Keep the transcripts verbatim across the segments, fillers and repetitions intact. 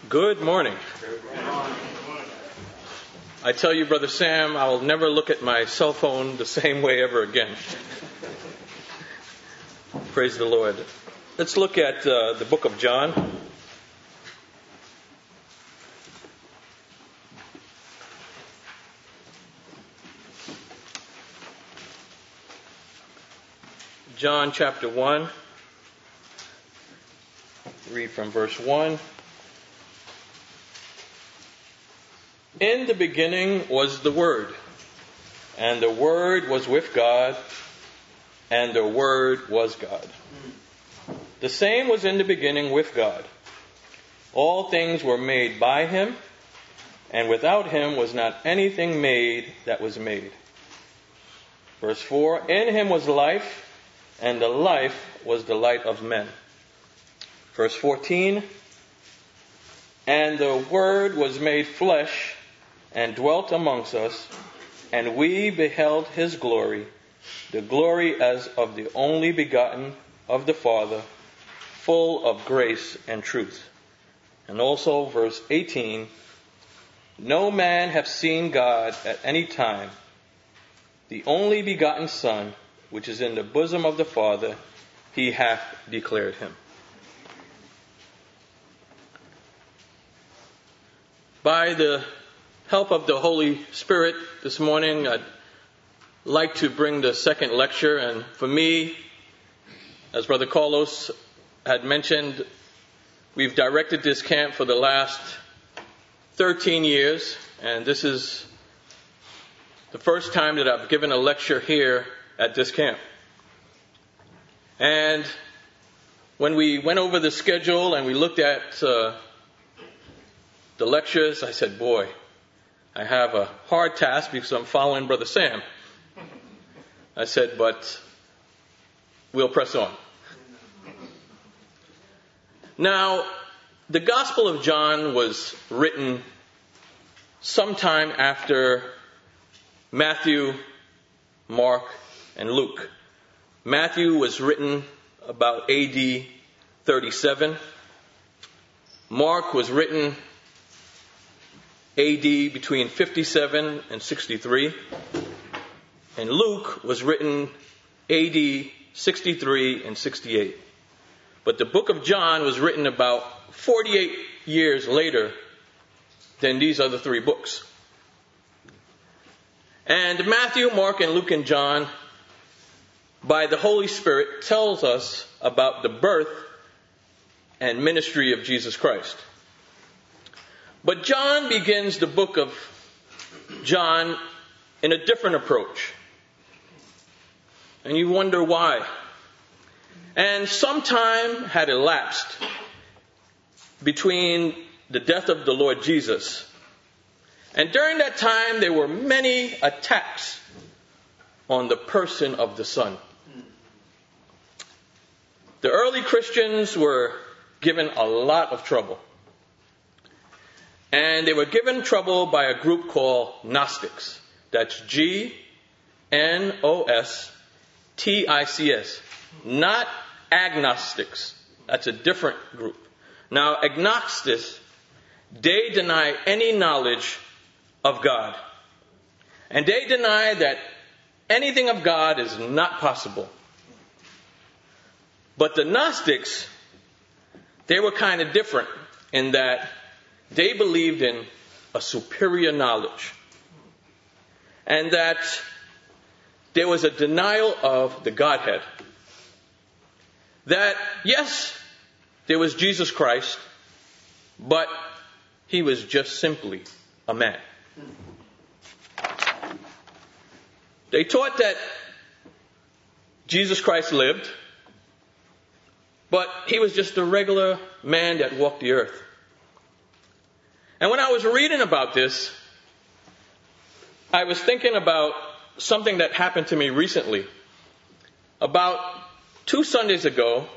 Good morning. I tell you, Brother Sam, I will never look at my cell phone the same way ever again. Praise the Lord. Let's look at uh, the book of John. John chapter one. Read from verse one. In the beginning was the Word, and the Word was with God, and the Word was God. The same was in the beginning with God. All things were made by Him, and without Him was not anything made that was made. Verse four, in Him was life, and the life was the light of men. Verse fourteen, and the Word was made flesh, and dwelt amongst us, and we beheld His glory, the glory as of the only begotten of the Father, full of grace and truth. And also verse eighteen, no man hath seen God at any time. The only begotten Son, which is in the bosom of the Father, He hath declared Him. By the help of the Holy Spirit this morning, I'd like to bring the second lecture. And for me, as Brother Carlos had mentioned, we've directed this camp for the last thirteen years. And this is the first time that I've given a lecture here at this camp. And when we went over the schedule and we looked at uh, the lectures, I said, boy, I have a hard task because I'm following Brother Sam. I said, but we'll press on. Now, the Gospel of John was written sometime after Matthew, Mark, and Luke. Matthew was written about A D thirty-seven. Mark was written A D between fifty-seven and sixty-three. And Luke was written A D sixty-three and sixty-eight. But the book of John was written about forty-eight years later than these other three books. And Matthew, Mark, and Luke, and John, by the Holy Spirit, tells us about the birth and ministry of Jesus Christ. But John begins the book of John in a different approach. And you wonder why. And some time had elapsed between the death of the Lord Jesus. And during that time, there were many attacks on the person of the Son. The early Christians were given a lot of trouble. And they were given trouble by a group called Gnostics. That's G N O S T I C S. Not agnostics. That's a different group. Now, agnostics, they deny any knowledge of God. And they deny that anything of God is not possible. But the Gnostics, they were kind of different in that they believed in a superior knowledge. And that there was a denial of the Godhead. That, yes, there was Jesus Christ, but He was just simply a man. They taught that Jesus Christ lived, but He was just a regular man that walked the earth. And when I was reading about this, I was thinking about something that happened to me recently. About two Sundays ago,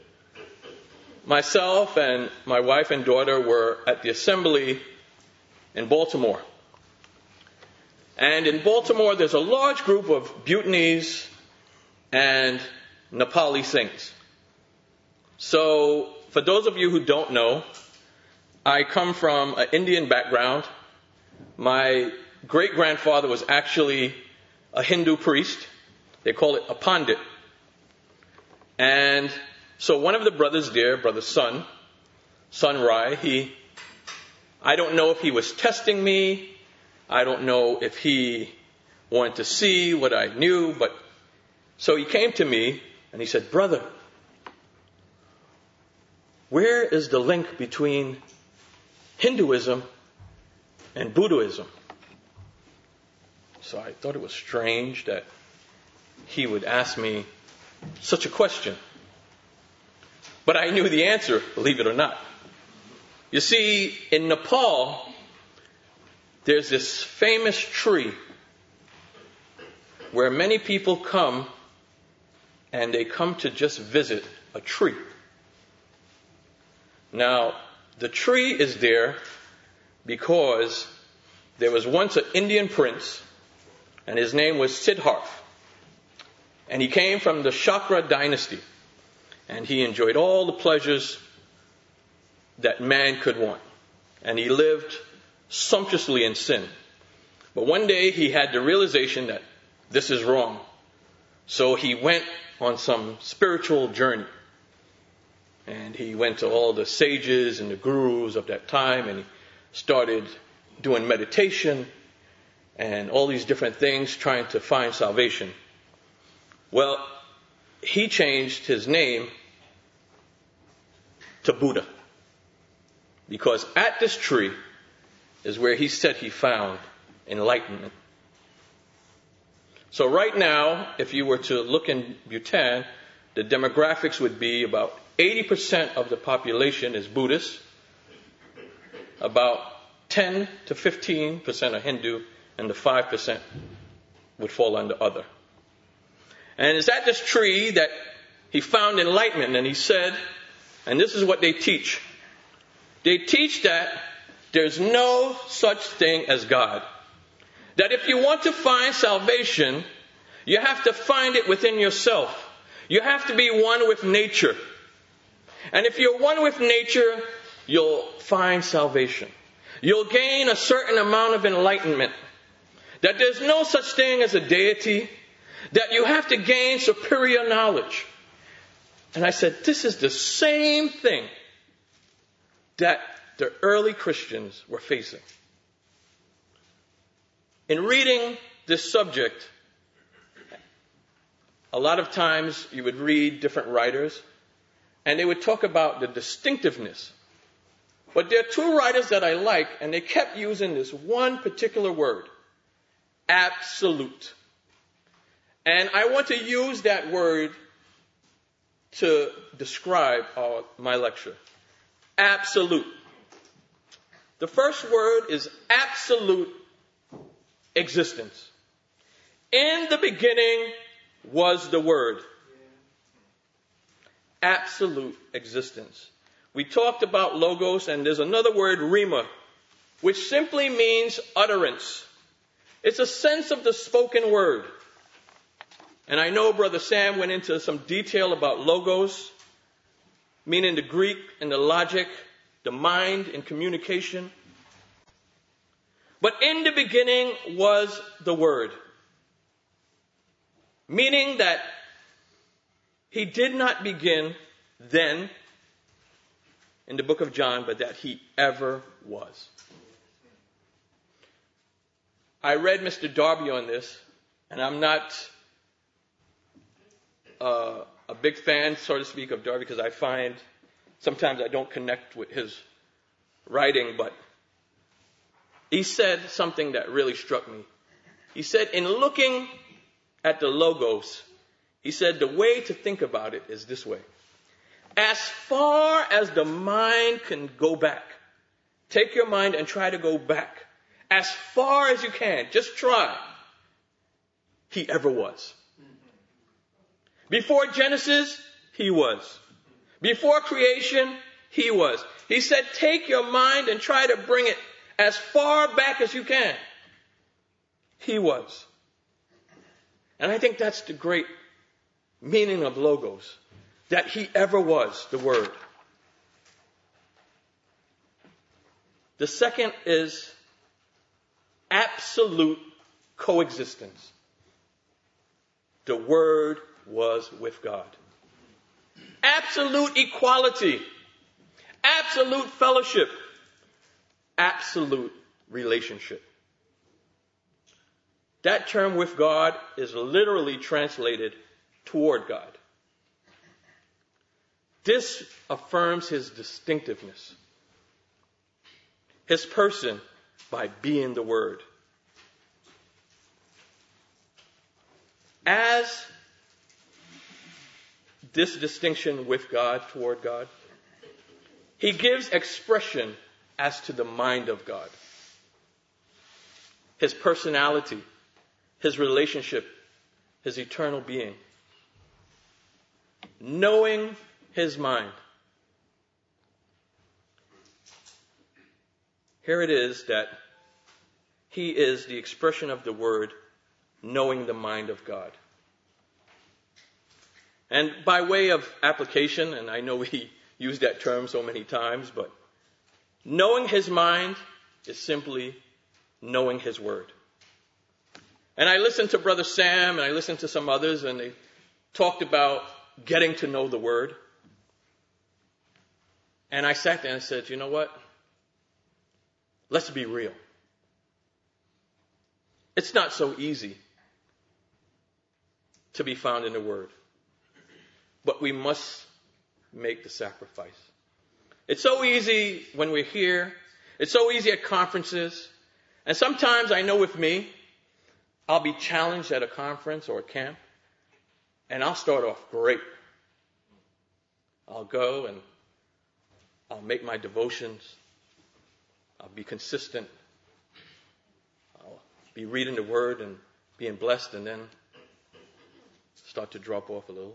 myself and my wife and daughter were at the assembly in Baltimore. And in Baltimore, there's a large group of Bhutanese and Nepali saints. So, for those of you who don't know, I come from an Indian background. My great-grandfather was actually a Hindu priest. They call it a pandit. And so one of the brothers there, Brother Sun, Sun Rai, he, I don't know if he was testing me. I don't know if he wanted to see what I knew, but so he came to me and he said, "Brother, where is the link between Hinduism and Buddhism?" So I thought it was strange that he would ask me such a question. But I knew the answer, believe it or not. You see, in Nepal, there's this famous tree where many people come and they come to just visit a tree. Now, the tree is there because there was once an Indian prince, and his name was Siddhartha. And he came from the Shakra dynasty. And he enjoyed all the pleasures that man could want. And he lived sumptuously in sin. But one day he had the realization that this is wrong. So he went on some spiritual journey. And he went to all the sages and the gurus of that time, and he started doing meditation and all these different things, trying to find salvation. Well, he changed his name to Buddha, because at this tree is where he said he found enlightenment. So right now, if you were to look in Bhutan, the demographics would be about eighty percent of the population is Buddhist, about ten to fifteen percent are Hindu, and the five percent would fall under other. And it's at this tree that he found enlightenment, and he said, and this is what they teach. They teach that there's no such thing as God. That if you want to find salvation, you have to find it within yourself. You have to be one with nature. And if you're one with nature, you'll find salvation. You'll gain a certain amount of enlightenment. That there's no such thing as a deity. That you have to gain superior knowledge. And I said, this is the same thing that the early Christians were facing. In reading this subject, a lot of times you would read different writers, and they would talk about the distinctiveness. But there are two writers that I like, and they kept using this one particular word, absolute. And I want to use that word to describe our, my lecture. Absolute. The first word is absolute existence. In the beginning was the Word. Absolute existence. We talked about logos, and there's another word, rhema, which simply means utterance. It's a sense of the spoken word. And I know Brother Sam went into some detail about logos, meaning the Greek and the logic, the mind and communication. But in the beginning was the Word, meaning that he did not begin then in the book of John, but that he ever was. I read Mister Darby on this, and I'm not uh, a big fan, so to speak, of Darby, because I find sometimes I don't connect with his writing, but he said something that really struck me. He said, in looking at the logos, he said the way to think about it is this way. As far as the mind can go back, take your mind and try to go back. As far as you can, just try. He ever was. Before Genesis, he was. Before creation, he was. He said, take your mind and try to bring it as far back as you can. He was. And I think that's the great meaning of logos. That he ever was the Word. The second is absolute coexistence. The Word was with God. Absolute equality. Absolute fellowship. Absolute relationship. That term with God is literally translated toward God. This affirms his distinctiveness, his person, by being the Word. As this distinction with God, toward God, he gives expression as to the mind of God, his personality, his relationship, his eternal being. Knowing his mind. Here it is that he is the expression of the Word, knowing the mind of God. And by way of application, and I know we use that term so many times, but knowing his mind is simply knowing his Word. And I listened to Brother Sam and I listened to some others, and they talked about getting to know the Word. And I sat there and said, you know what? Let's be real. It's not so easy to be found in the Word. But we must make the sacrifice. It's so easy when we're here. It's so easy at conferences. And sometimes, I know with me, I'll be challenged at a conference or a camp, and I'll start off great. I'll go and I'll make my devotions. I'll be consistent. I'll be reading the Word and being blessed, and then start to drop off a little.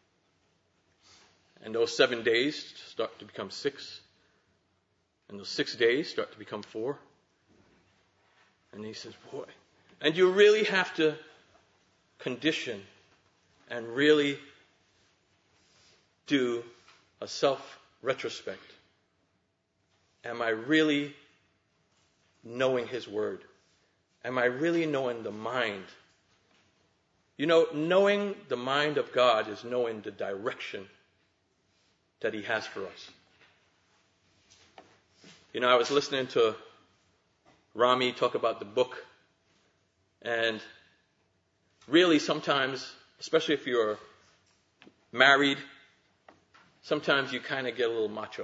And those seven days start to become six. And those six days start to become four. And he says, boy. And you really have to condition and really do a self-retrospect. Am I really knowing his Word? Am I really knowing the mind? You know, knowing the mind of God is knowing the direction that he has for us. You know, I was listening to Rami talk about the book, and really sometimes, especially if you're married, sometimes you kind of get a little macho.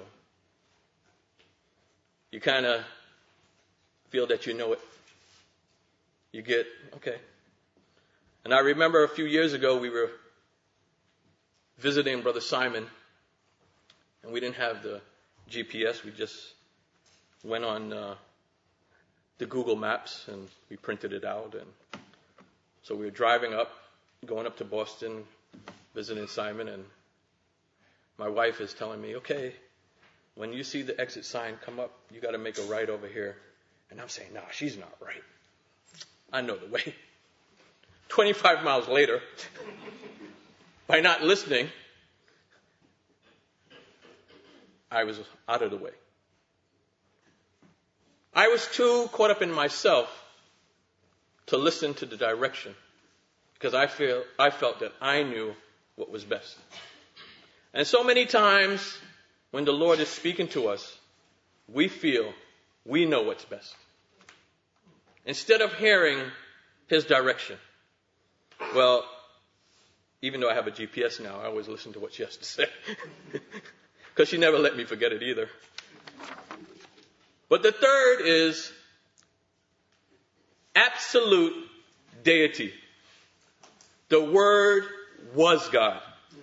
You kind of feel that you know it. You get, okay. And I remember a few years ago we were visiting Brother Simon, and we didn't have the G P S. We just went on uh, the Google Maps and we printed it out. And so we were driving up, going up to Boston, visiting Simon, and my wife is telling me, okay, when you see the exit sign come up, you got to make a right over here. And I'm saying, nah, she's not right. I know the way. twenty-five miles later, by not listening, I was out of the way. I was too caught up in myself to listen to the direction, because I feel I felt that I knew what was best. And so many times when the Lord is speaking to us, we feel we know what's best, instead of hearing his direction. Well, even though I have a G P S now, I always listen to what she has to say. Because she never let me forget it either. But the third is absolute deity. The Word was God.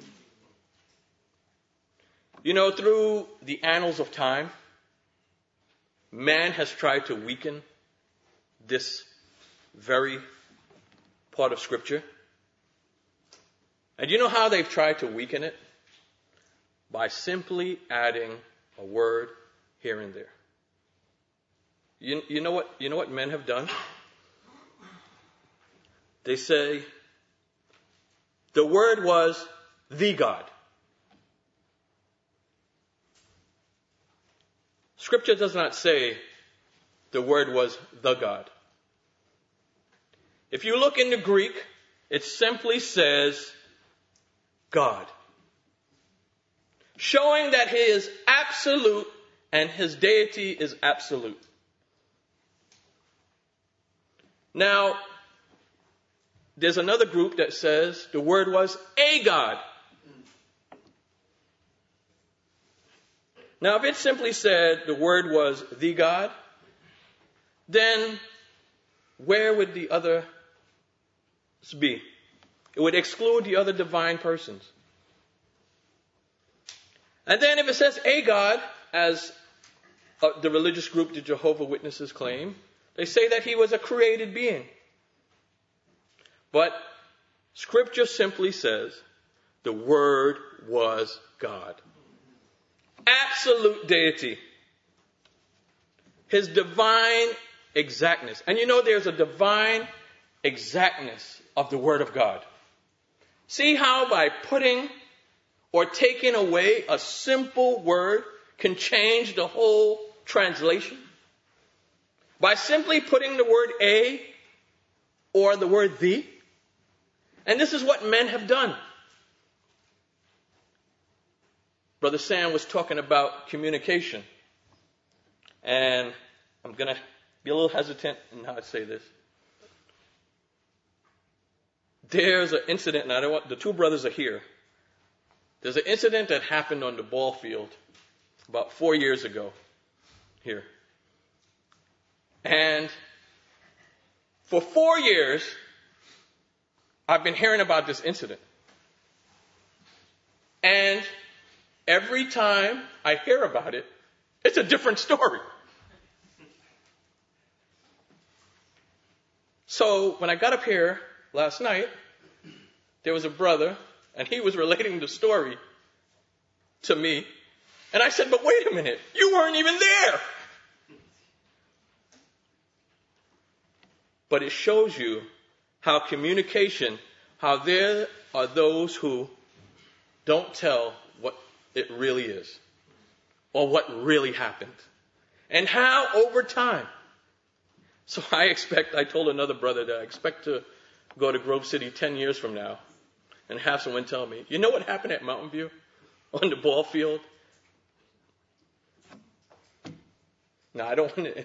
You know, through the annals of time, man has tried to weaken this very part of Scripture. And you know how they've tried to weaken it? By simply adding a word here and there. You, you know what, you know what men have done? They say, the Word was the God. Scripture does not say the Word was the God. If you look in the Greek, it simply says God, showing that He is absolute and His deity is absolute. Now, there's another group that says the Word was a God. Now, if it simply said the Word was the God, then where would the others be? It would exclude the other divine persons. And then if it says a God, as uh, the religious group, the Jehovah's Witnesses, claim, they say that He was a created being. But Scripture simply says the Word was God. Absolute deity. His divine exactness. And you know there's a divine exactness of the Word of God. See how by putting or taking away a simple word can change the whole translation? By simply putting the word a or the word the. And this is what men have done. Brother Sam was talking about communication. And I'm going to be a little hesitant in how I say this. There's an incident, and I don't want, the two brothers are here. There's an incident that happened on the ball field about four years ago here. And for four years, I've been hearing about this incident. And every time I hear about it, it's a different story. So when I got up here last night, there was a brother, and he was relating the story to me. And I said, but wait a minute, you weren't even there. But it shows you how communication, how there are those who don't tell what it really is or what really happened. And how over time. So I expect, I told another brother that I expect to go to Grove City ten years from now and have someone tell me, you know what happened at Mountain View on the ball field? No, I don't want to,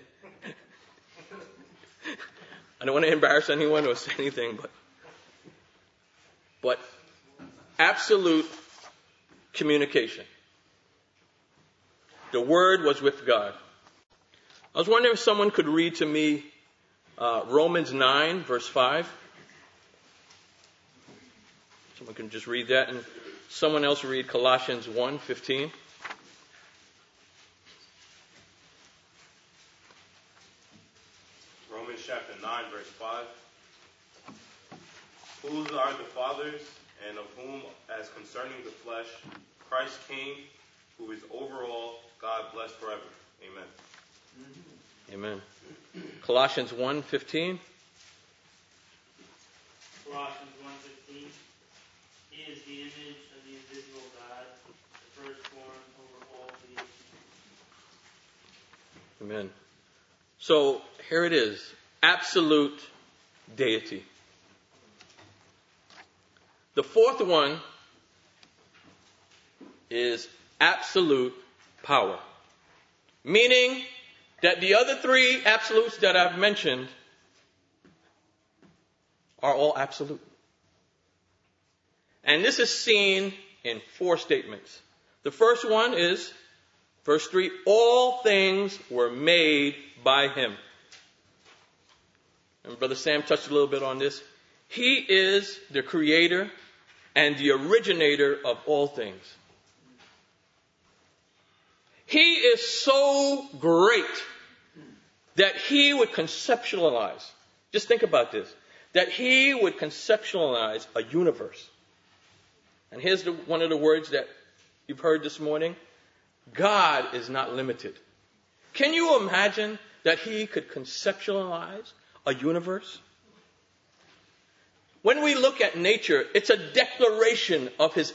I don't want to embarrass anyone or say anything, but, but absolute communication. The Word was with God. I was wondering if someone could read to me uh, Romans nine, verse five. Someone can just read that, and someone else read Colossians one fifteen. Romans chapter nine, verse five. Whose are the fathers, and of whom, as concerning the flesh, Christ came, who is over all, God blessed forever. Amen. Amen. Colossians one fifteen. Colossians one fifteen. He is the image of the invisible God, the firstborn over all creation. Amen. So here it is. Absolute deity. The fourth one is absolute power. Meaning that the other three absolutes that I've mentioned are all absolute. And this is seen in four statements. The first one is, verse three, all things were made by Him. And Brother Sam touched a little bit on this. He is the creator and the originator of all things. He is so great that He would conceptualize, just think about this, that He would conceptualize a universe. And here's the, one of the words that you've heard this morning. God is not limited. Can you imagine that He could conceptualize a universe? When we look at nature, it's a declaration of His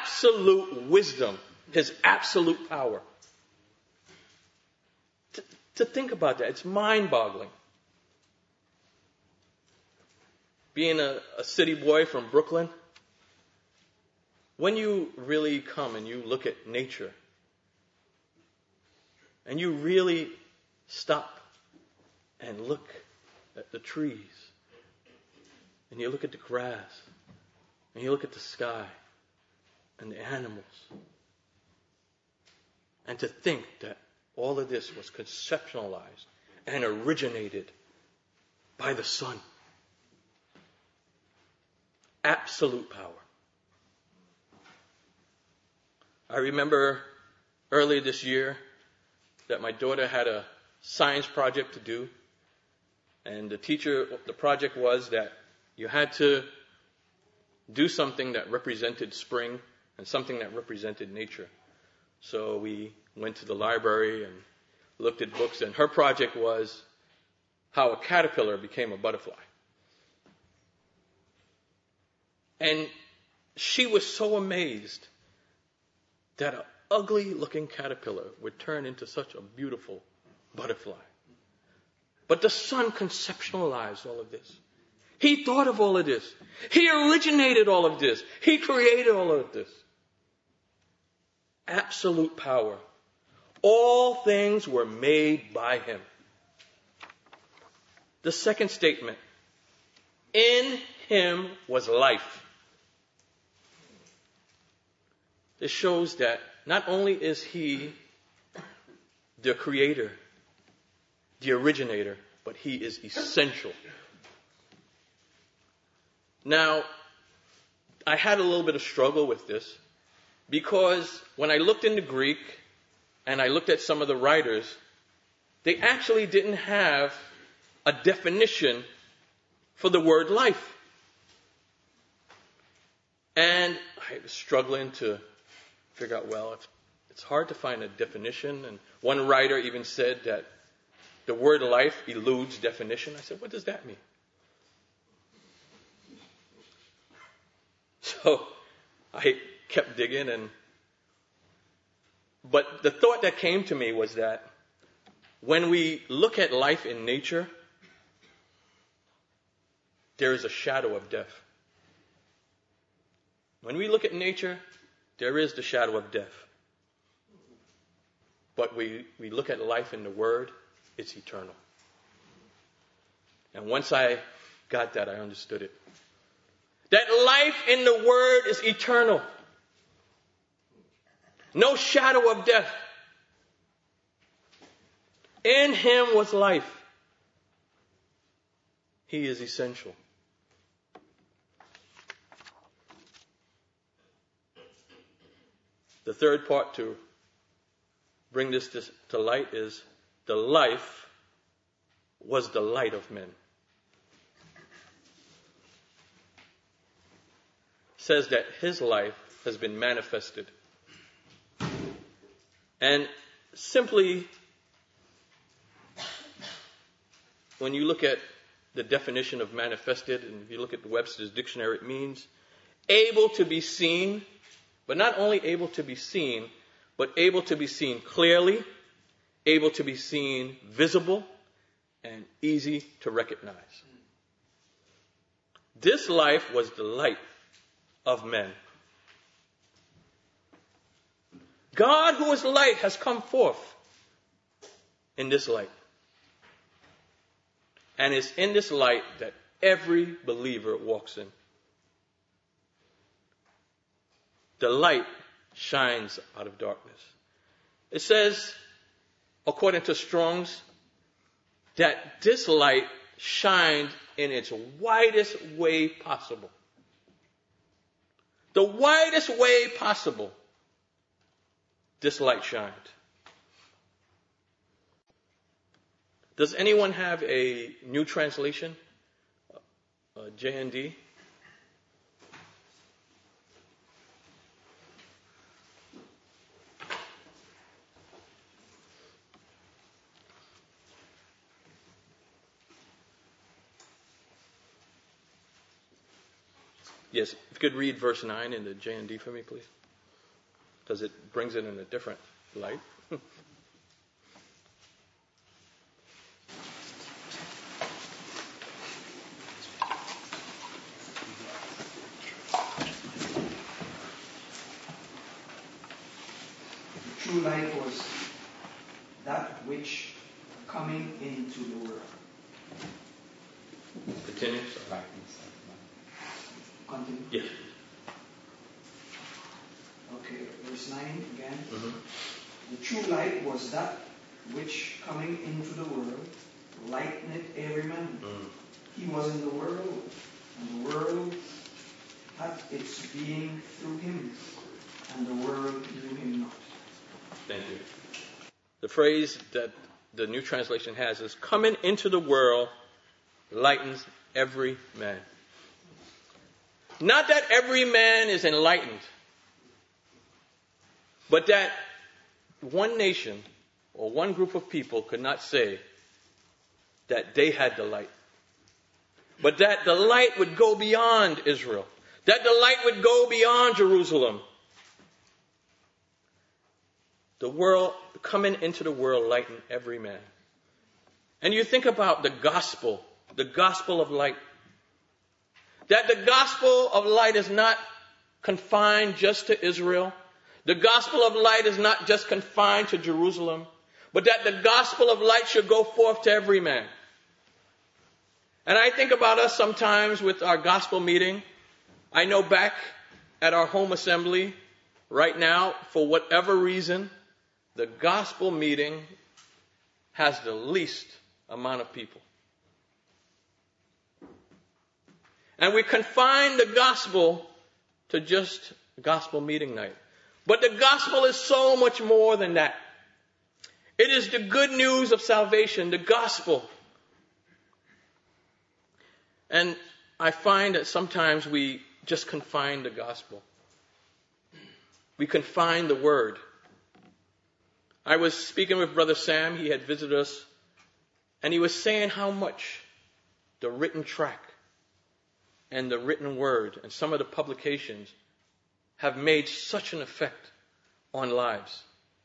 absolute wisdom, His absolute power. to think about that. It's mind-boggling. Being a, a city boy from Brooklyn, when you really come and you look at nature, and you really stop and look at the trees, and you look at the grass, and you look at the sky, and the animals, and to think that all of this was conceptualized and originated by the Son. Absolute power. I remember earlier this year that my daughter had a science project to do, and the teacher, the project was that you had to do something that represented spring and something that represented nature. So we went to the library and looked at books, and her project was how a caterpillar became a butterfly. And she was so amazed that an ugly-looking caterpillar would turn into such a beautiful butterfly. But the Son conceptualized all of this. He thought of all of this. He originated all of this. He created all of this. Absolute power. All things were made by Him. The second statement, in Him was life. This shows that not only is He the creator, the originator, but He is essential. Now, I had a little bit of struggle with this because when I looked into Greek and I looked at some of the writers, they actually didn't have a definition for the word life. And I was struggling to figure out, well, if it's hard to find a definition. And one writer even said that the word life eludes definition. I said, what does that mean? So I kept digging, and but the thought that came to me was that when we look at life in nature, there is a shadow of death. When we look at nature, there is the shadow of death. But we, we look at life in the Word, it's eternal. And once I got that, I understood it. That life in the Word is eternal. No shadow of death. In Him was life. He is essential. The third part to bring this to, to light is the life was the light of men. Says that His life has been manifested. And simply, when you look at the definition of manifested, and if you look at the Webster's dictionary, it means able to be seen, but not only able to be seen, but able to be seen clearly, able to be seen visible, and easy to recognize. This life was the light of men. God, who is light, has come forth in this light. And it's in this light that every believer walks in. The light shines out of darkness. It says, according to Strong's, that this light shined in its widest way possible. The widest way possible, this light shined. Does anyone have a new translation? Uh, J N D? Yes, if you could read verse nine in the J N D for me, please. Because it brings it in a different light. true light was that which coming into the world. Continue. Sorry. Continue. Yes. Okay, verse nine again. Mm-hmm. The true light was that which coming into the world lightened every man. Mm. He was in the world, and the world had its being through him, and the world knew him not. Thank you. The phrase that the New Translation has is, coming into the world lightens every man. Not that every man is enlightened, but that one nation or one group of people could not say that they had the light, but that the light would go beyond Israel, that the light would go beyond Jerusalem. The world, coming into the world, lighten every man. And you think about the gospel, the gospel of light. That the gospel of light is not confined just to Israel. The gospel of light is not just confined to Jerusalem, but that the gospel of light should go forth to every man. And I think about us sometimes with our gospel meeting. I know back at our home assembly right now, for whatever reason, the gospel meeting has the least amount of people. And we confine the gospel to just gospel meeting night. But the gospel is so much more than that. It is the good news of salvation, the gospel. And I find that sometimes we just confine the gospel. We confine the word. I was speaking with Brother Sam. He had visited us. And he was saying how much the written tract and the written word and some of the publications have made such an effect on lives.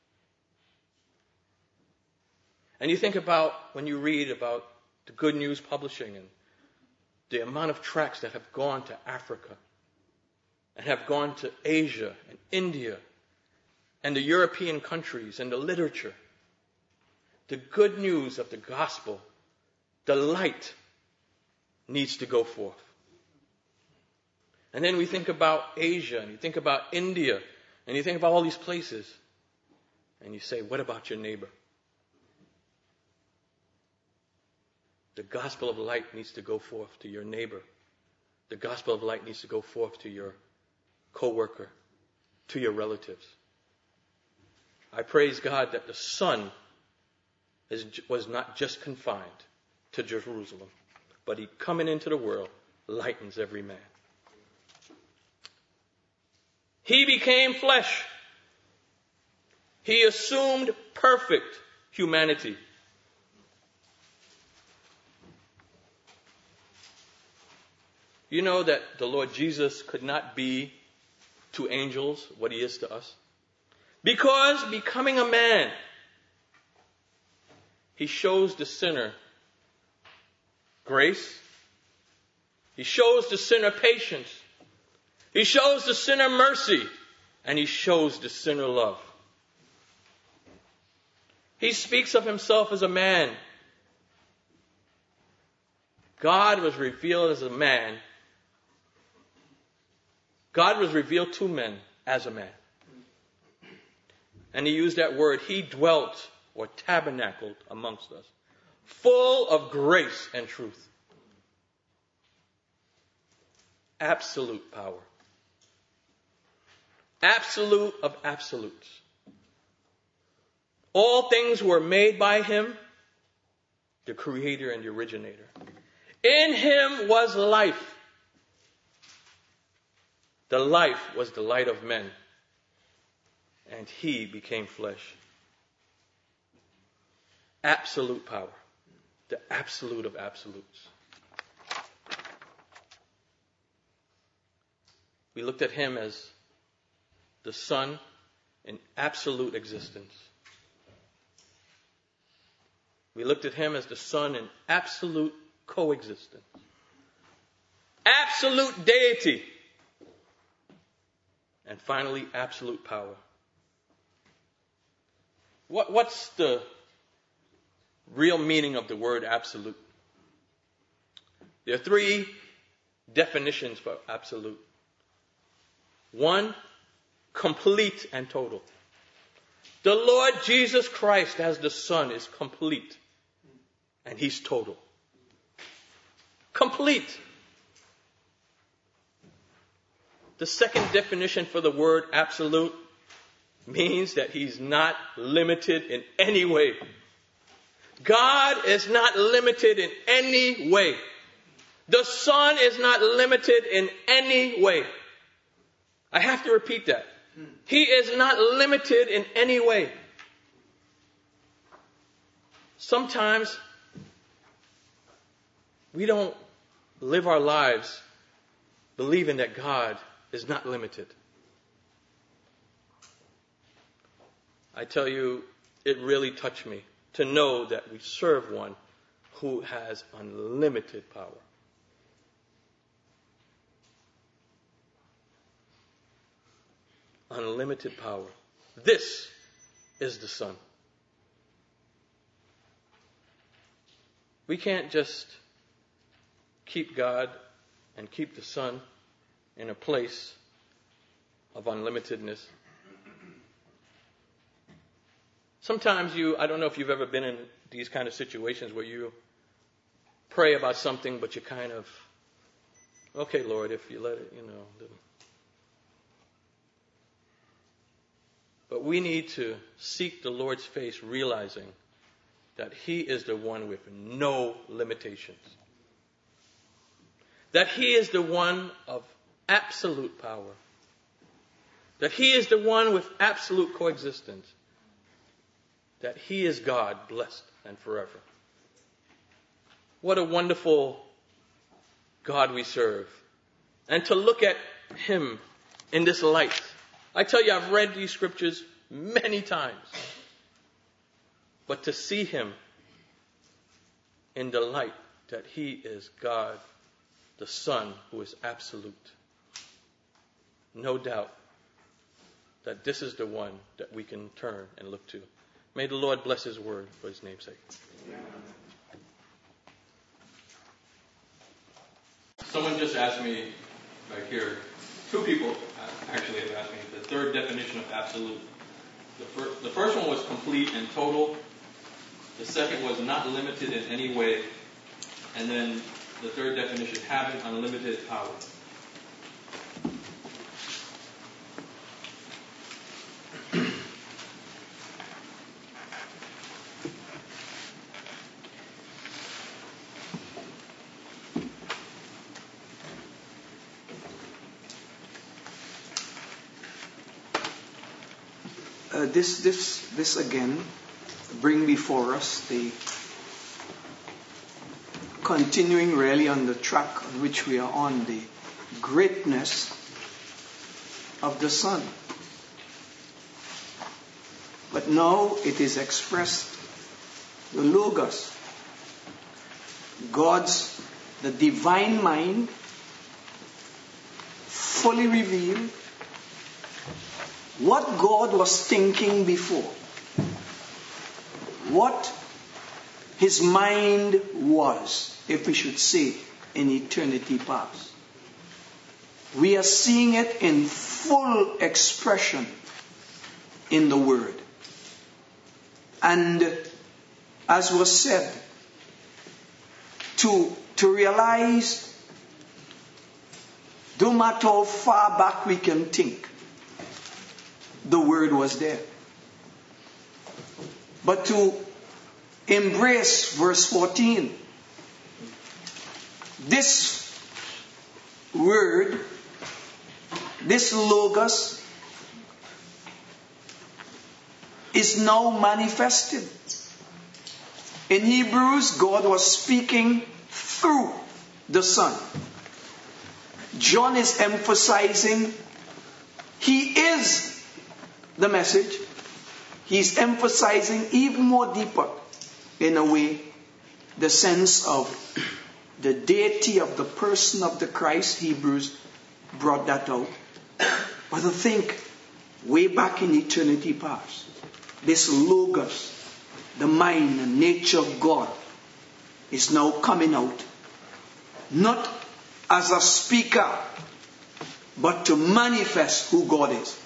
And you think about when you read about the Good News Publishing and the amount of tracts that have gone to Africa and have gone to Asia and India and the European countries and the literature. The good news of the gospel, the light, needs to go forth. And then we think about Asia, and you think about India, and you think about all these places, and you say, what about your neighbor? The gospel of light needs to go forth to your neighbor. The gospel of light needs to go forth to your co-worker, to your relatives. I praise God that the Son is, was not just confined to Jerusalem, but he coming into the world lightens every man. He became flesh. He assumed perfect humanity. You know that the Lord Jesus could not be to angels what he is to us? Because becoming a man, he shows the sinner grace. He shows the sinner patience. He shows the sinner mercy. And he shows the sinner love. He speaks of himself as a man. God was revealed as a man. God was revealed to men as a man. And he used that word, he dwelt or tabernacled amongst us, full of grace and truth. Absolute power. Absolute of absolutes. All things were made by him, the creator and the originator. In him was life. The life was the light of men. And he became flesh. Absolute power. The absolute of absolutes. We looked at him as the Son in absolute existence. We looked at him as the Son in absolute coexistence. Absolute deity. And finally, absolute power. What, what's the real meaning of the word absolute? There are three definitions for absolute. One, complete and total. The Lord Jesus Christ as the Son is complete, and He's total. Complete. The second definition for the word absolute means that He's not limited in any way. God is not limited in any way. The Son is not limited in any way. I have to repeat that. He is not limited in any way. Sometimes we don't live our lives believing that God is not limited. I tell you, it really touched me to know that we serve one who has unlimited power. Unlimited power. This is the Son. We can't just keep God and keep the Son in a place of unlimitedness. Sometimes you, I don't know if you've ever been in these kind of situations where you pray about something, but you kind of, okay, Lord, if you let it, you know. But we need to seek the Lord's face, realizing that He is the one with no limitations. That He is the one of absolute power. That He is the one with absolute coexistence. That He is God, blessed and forever. What a wonderful God we serve. And to look at Him in this light. I tell you, I've read these scriptures many times. But to see Him in the light that He is God, the Son, who is absolute. No doubt that this is the one that we can turn and look to. May the Lord bless His word for His name's sake. Someone just asked me back here, two people actually have asked me the third definition of absolute. The, fir- the first one was complete and total. The second was not limited in any way. And then the third definition, having unlimited power. Uh, this, this, this again bring before us the continuing really on the track on which we are on, the greatness of the Son. But now it is expressed, the Logos, God's, the divine mind, fully revealed, what God was thinking before, what His mind was, if we should say, in eternity past. We are seeing it in full expression in the Word. And as was said, to, to realize, no matter how far back we can think, the Word was there. But to embrace verse fourteen, this Word, this Logos, is now manifested. In Hebrews, God was speaking through the Son. John is emphasizing He is the message. He's emphasizing even more deeper, in a way, the sense of the deity of the person of the Christ. Hebrews brought that out. But to think way back in eternity past, this Logos, the mind and nature of God, is now coming out. Not as a speaker, but to manifest who God is.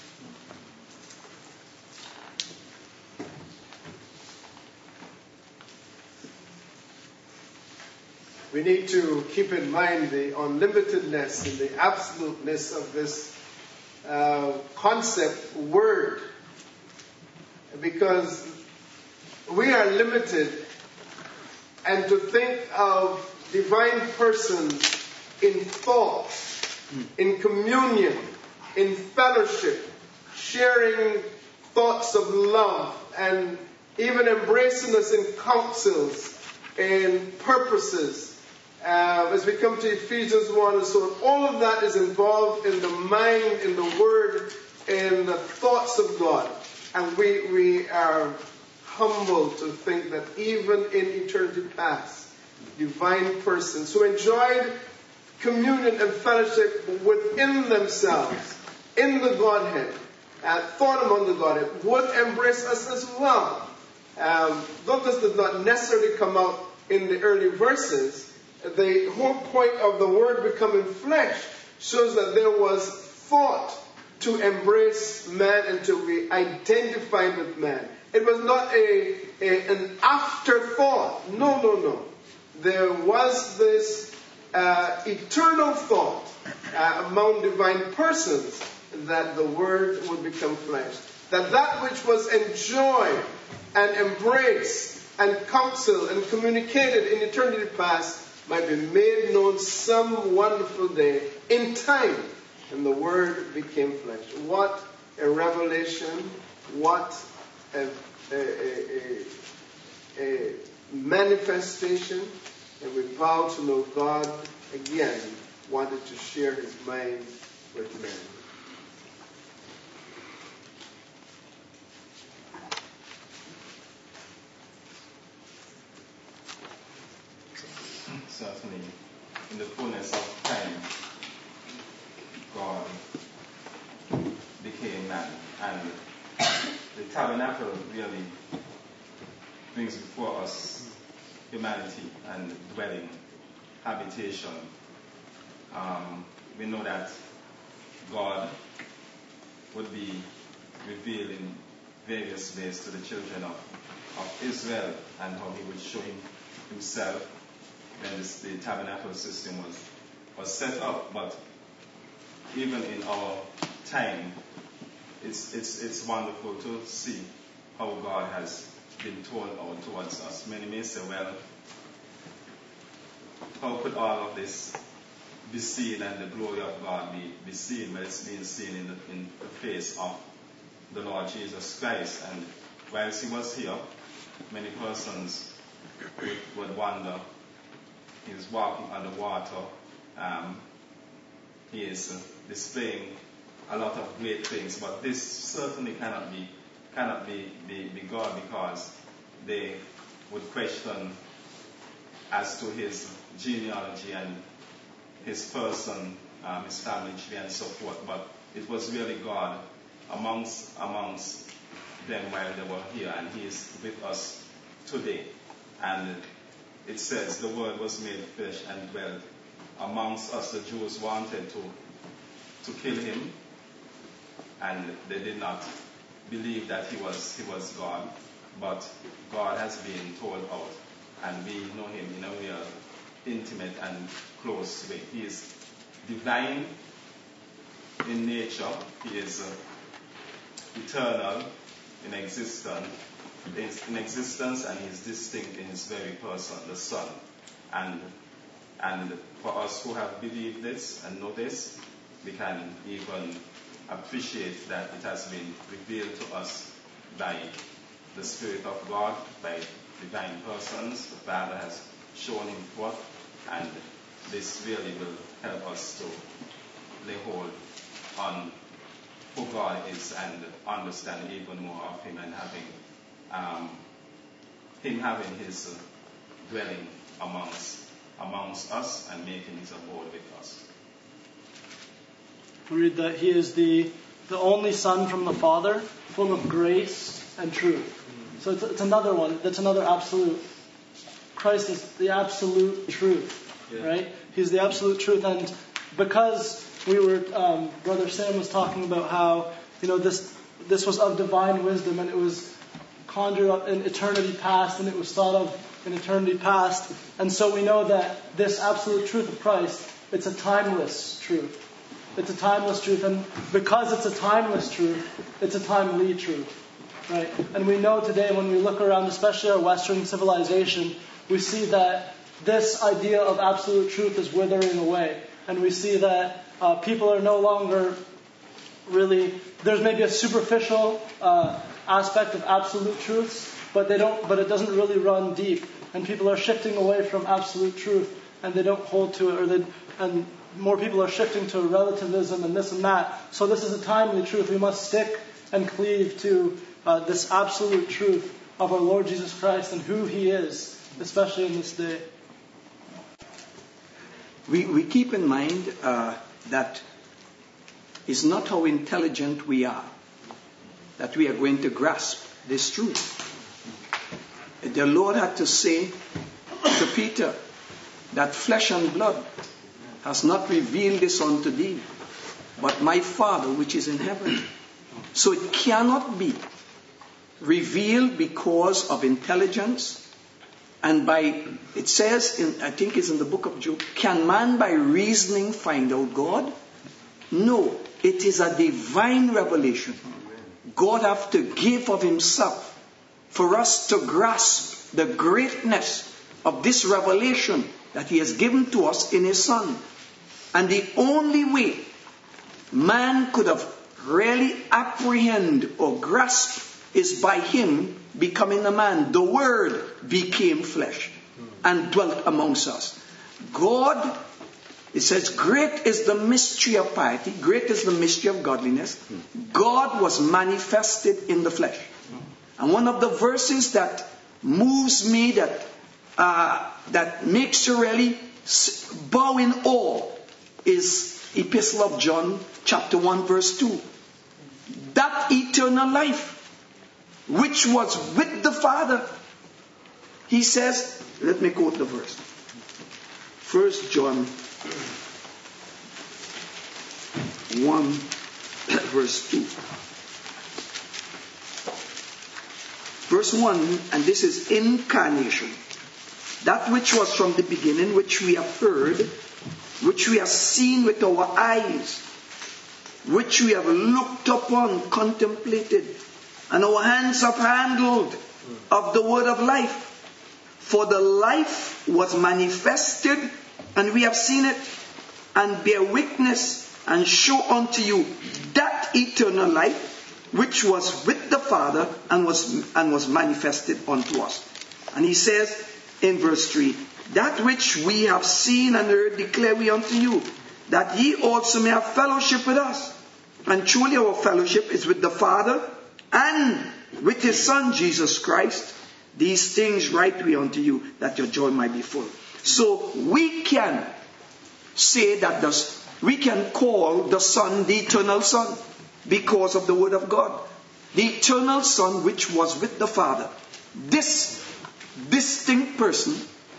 We need to keep in mind the unlimitedness and the absoluteness of this uh, concept, word. Because we are limited, and to think of divine persons in thought, in communion, in fellowship, sharing thoughts of love, and even embracing us in counsels, in purposes. Uh, as we come to Ephesians one and so on, all of that is involved in the mind, in the word, in the thoughts of God. And we, we are humbled to think that even in eternity past, divine persons who enjoyed communion and fellowship within themselves, in the Godhead, uh, thought among the Godhead, would embrace us as well. Um, though this does not necessarily come out in the early verses, the whole point of the Word becoming flesh shows that there was thought to embrace man and to be identified with man. It was not a, a an afterthought. No, no, no. There was this uh, eternal thought uh, among divine persons that the Word would become flesh. That that which was enjoyed and embraced and counseled and communicated in eternity past might be made known some wonderful day in time. And the Word became flesh. What a revelation. What a, a, a, a, a manifestation. And we vow to know God again wanted to share His mind with men. Certainly, in the fullness of time, God became man. And the tabernacle really brings before us humanity and dwelling, habitation. Um, we know that God would be revealed in various ways to the children of, of Israel, and how He would show him, Himself when this, the tabernacle system was, was set up. But even in our time, it's, it's, it's wonderful to see how God has been told out towards us. Many may say, well, how could all of this be seen and the glory of God be, be seen? Well, it's being seen in the, in the face of the Lord Jesus Christ. And whilst He was here, many persons would, would wonder. He is walking on the water. Um, he is uh, displaying a lot of great things, but this certainly cannot be cannot be, be, be God, because they would question as to His genealogy and His person, um, His family tree, and so forth. But it was really God amongst amongst them while they were here, and He is with us today. And it says the Word was made flesh and dwelt amongst us. The Jews wanted to to kill Him, and they did not believe that He was He was God. But God has been told out, and we know Him in a real intimate and close way. He is divine in nature. He is uh, eternal in existence. in existence, and He is distinct in His very person, the Son. And and for us who have believed this and know this, we can even appreciate that it has been revealed to us by the Spirit of God, by divine persons. The Father has shown Him forth, and this really will help us to lay hold on who God is and understand even more of Him, and having Um, Him having His uh, dwelling amongst amongst us and making His abode with us. We read that He is the the only Son from the Father, full of grace and truth. So it's, it's another one. That's another absolute. Christ is the absolute truth, yeah. right? He's the absolute truth. And because we were, um, Brother Sam was talking about how, you know, this this was of divine wisdom, and it was conjured up in eternity past, and it was thought of in eternity past. And so we know that this absolute truth of Christ, it's a timeless truth. It's a timeless truth. And because it's a timeless truth, it's a timely truth. Right? And we know today when we look around, especially our Western civilization, we see that this idea of absolute truth is withering away. And we see that uh, people are no longer really, there's maybe a superficial uh, aspect of absolute truths, but they don't. But it doesn't really run deep. And people are shifting away from absolute truth, and they don't hold to it, or they, and more people are shifting to relativism and this and that. So this is a timely truth. We must stick and cleave to uh, this absolute truth of our Lord Jesus Christ and who He is, especially in this day. We, we keep in mind uh, that it's not how intelligent we are that we are going to grasp this truth. The Lord had to say to Peter that flesh and blood has not revealed this unto thee, but my Father which is in heaven. So it cannot be revealed because of intelligence. And by, it says, in, I think it's in the book of Job, can man by reasoning find out God? No, it is a divine revelation. God have to give of Himself for us to grasp the greatness of this revelation that He has given to us in His Son. And the only way man could have really apprehend or grasp is by Him becoming a man. The Word became flesh and dwelt amongst us. God, it says, great is the mystery of piety, great is the mystery of godliness. God was manifested in the flesh. And one of the verses that moves me, that uh, that makes you really bow in awe, is Epistle of John, chapter one, verse two. That eternal life, which was with the Father, he says, let me quote the verse. First John one, verse two. Verse one, and this is incarnation. That which was from the beginning, which we have heard, which we have seen with our eyes, which we have looked upon, contemplated, and our hands have handled of the word of life. For the life was manifested, and we have seen it, and bear witness, and show unto you that eternal life, which was with the Father, and was and was manifested unto us. And he says in verse three, that which we have seen and heard declare we unto you, that ye also may have fellowship with us. And truly our fellowship is with the Father and with His Son Jesus Christ. These things write we unto you, that your joy might be full. So we can say that the, we can call the Son the eternal Son because of the Word of God. The eternal Son which was with the Father. This distinct person,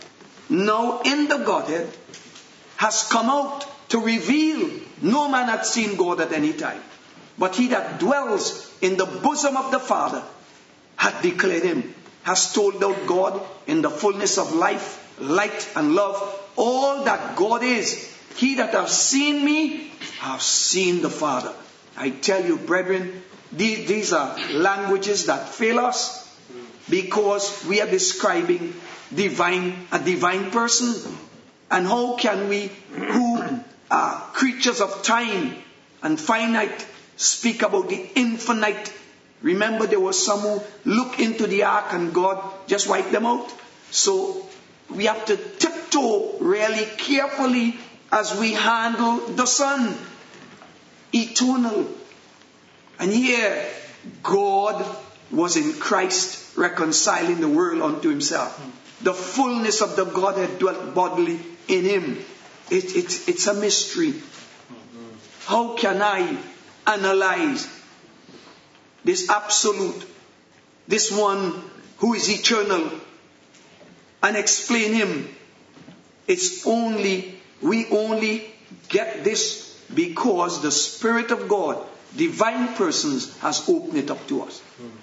now in the Godhead, has come out to reveal. No man hath seen God at any time, but he that dwells in the bosom of the Father hath declared Him, has told out God in the fullness of life, light and love, all that God is. He that hath seen me, hath seen the Father. I tell you, brethren, these, these are languages that fail us because we are describing divine, a divine person. And how can we, who are creatures of time and finite, speak about the infinite? Remember, there were some who looked into the ark and God just wiped them out. So we have to tiptoe really carefully as we handle the Son. Eternal. And here, God was in Christ reconciling the world unto Himself. The fullness of the Godhead dwelt bodily in Him. It, it, it's a mystery. How can I analyze this absolute this one who is eternal and explain him. It's only, we only get this because the Spirit of God, divine persons, has opened it up to us.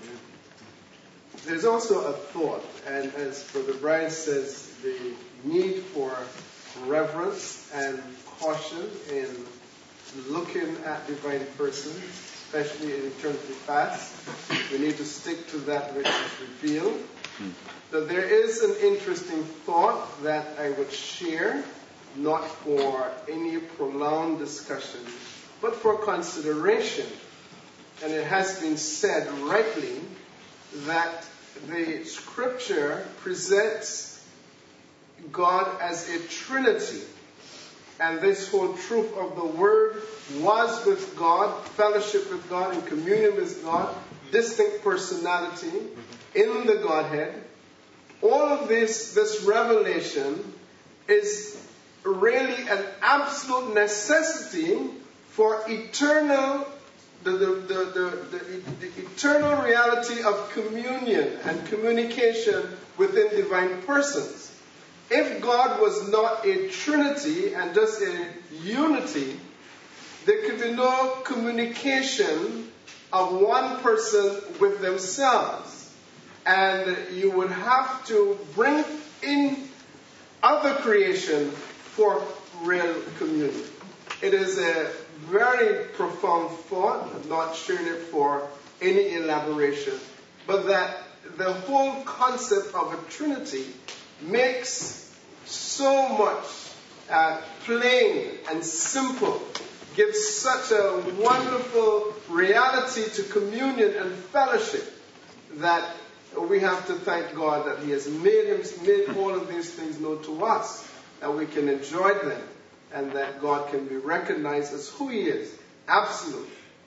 There's also a thought, and as Brother Brian says, the need for reverence and caution in looking at divine persons, especially in eternity past. We need to stick to that which is revealed. But there is an interesting thought that I would share, not for any prolonged discussion, but for consideration. And it has been said rightly that the Scripture presents God as a Trinity. And this whole truth of the Word was with God, fellowship with God, and communion with God, distinct personality in the Godhead. All of this, this revelation is really an absolute necessity for eternal, the, the, the, the, the, the eternal reality of communion and communication within divine persons. If God was not a Trinity and just a unity, there could be no communication of one person with themselves. And you would have to bring in other creation for real communion. It is a very profound thought. I'm not sharing it for any elaboration, but that the whole concept of a Trinity makes so much uh, plain and simple, gives such a wonderful reality to communion and fellowship that we have to thank God that He has made, him, made all of these things known to us, that we can enjoy them, and that God can be recognized as who He is. Absolute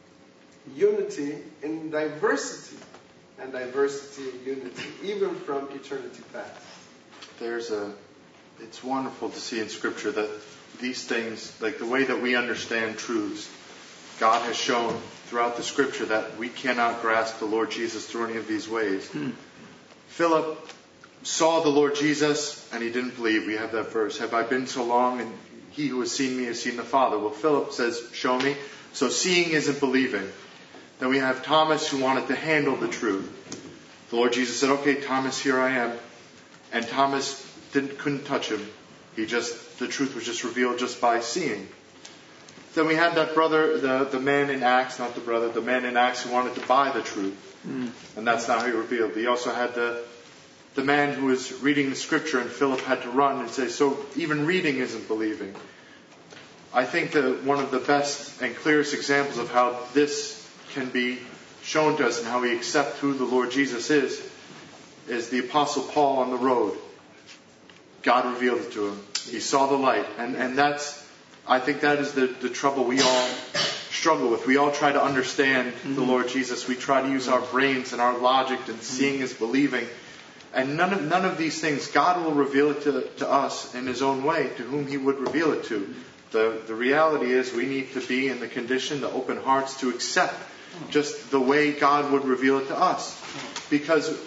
unity in diversity, and diversity in unity, even from eternity past. There's a, it's wonderful to see in Scripture that these things, like the way that we understand truths, God has shown throughout the Scripture that we cannot grasp the Lord Jesus through any of these ways. Hmm. Philip saw the Lord Jesus and he didn't believe. We have that verse. Have I been so long and he who has seen me has seen the Father? Well, Philip says, show me. So seeing isn't believing. Then we have Thomas who wanted to handle the truth. The Lord Jesus said, okay, Thomas, here I am. And Thomas didn't, couldn't touch him. He just, the truth was just revealed just by seeing. Then we had that brother, the, the man in Acts, not the brother, the man in Acts who wanted to buy the truth. Mm. And that's not how he revealed. He also had the, the man who was reading the Scripture, and Philip had to run and say, so even reading isn't believing. I think that one of the best and clearest examples of how this can be shown to us and how we accept who the Lord Jesus is, is the Apostle Paul on the road. God revealed it to him. He saw the light. And, and that's, I think that is the, the trouble we all struggle with. We all try to understand mm-hmm. the Lord Jesus. We try to use our brains and our logic, and seeing is believing. And none of, none of these things, God will reveal it to, to us in His own way, to whom He would reveal it to. The, the reality is we need to be in the condition, the open hearts, to accept just the way God would reveal it to us. Because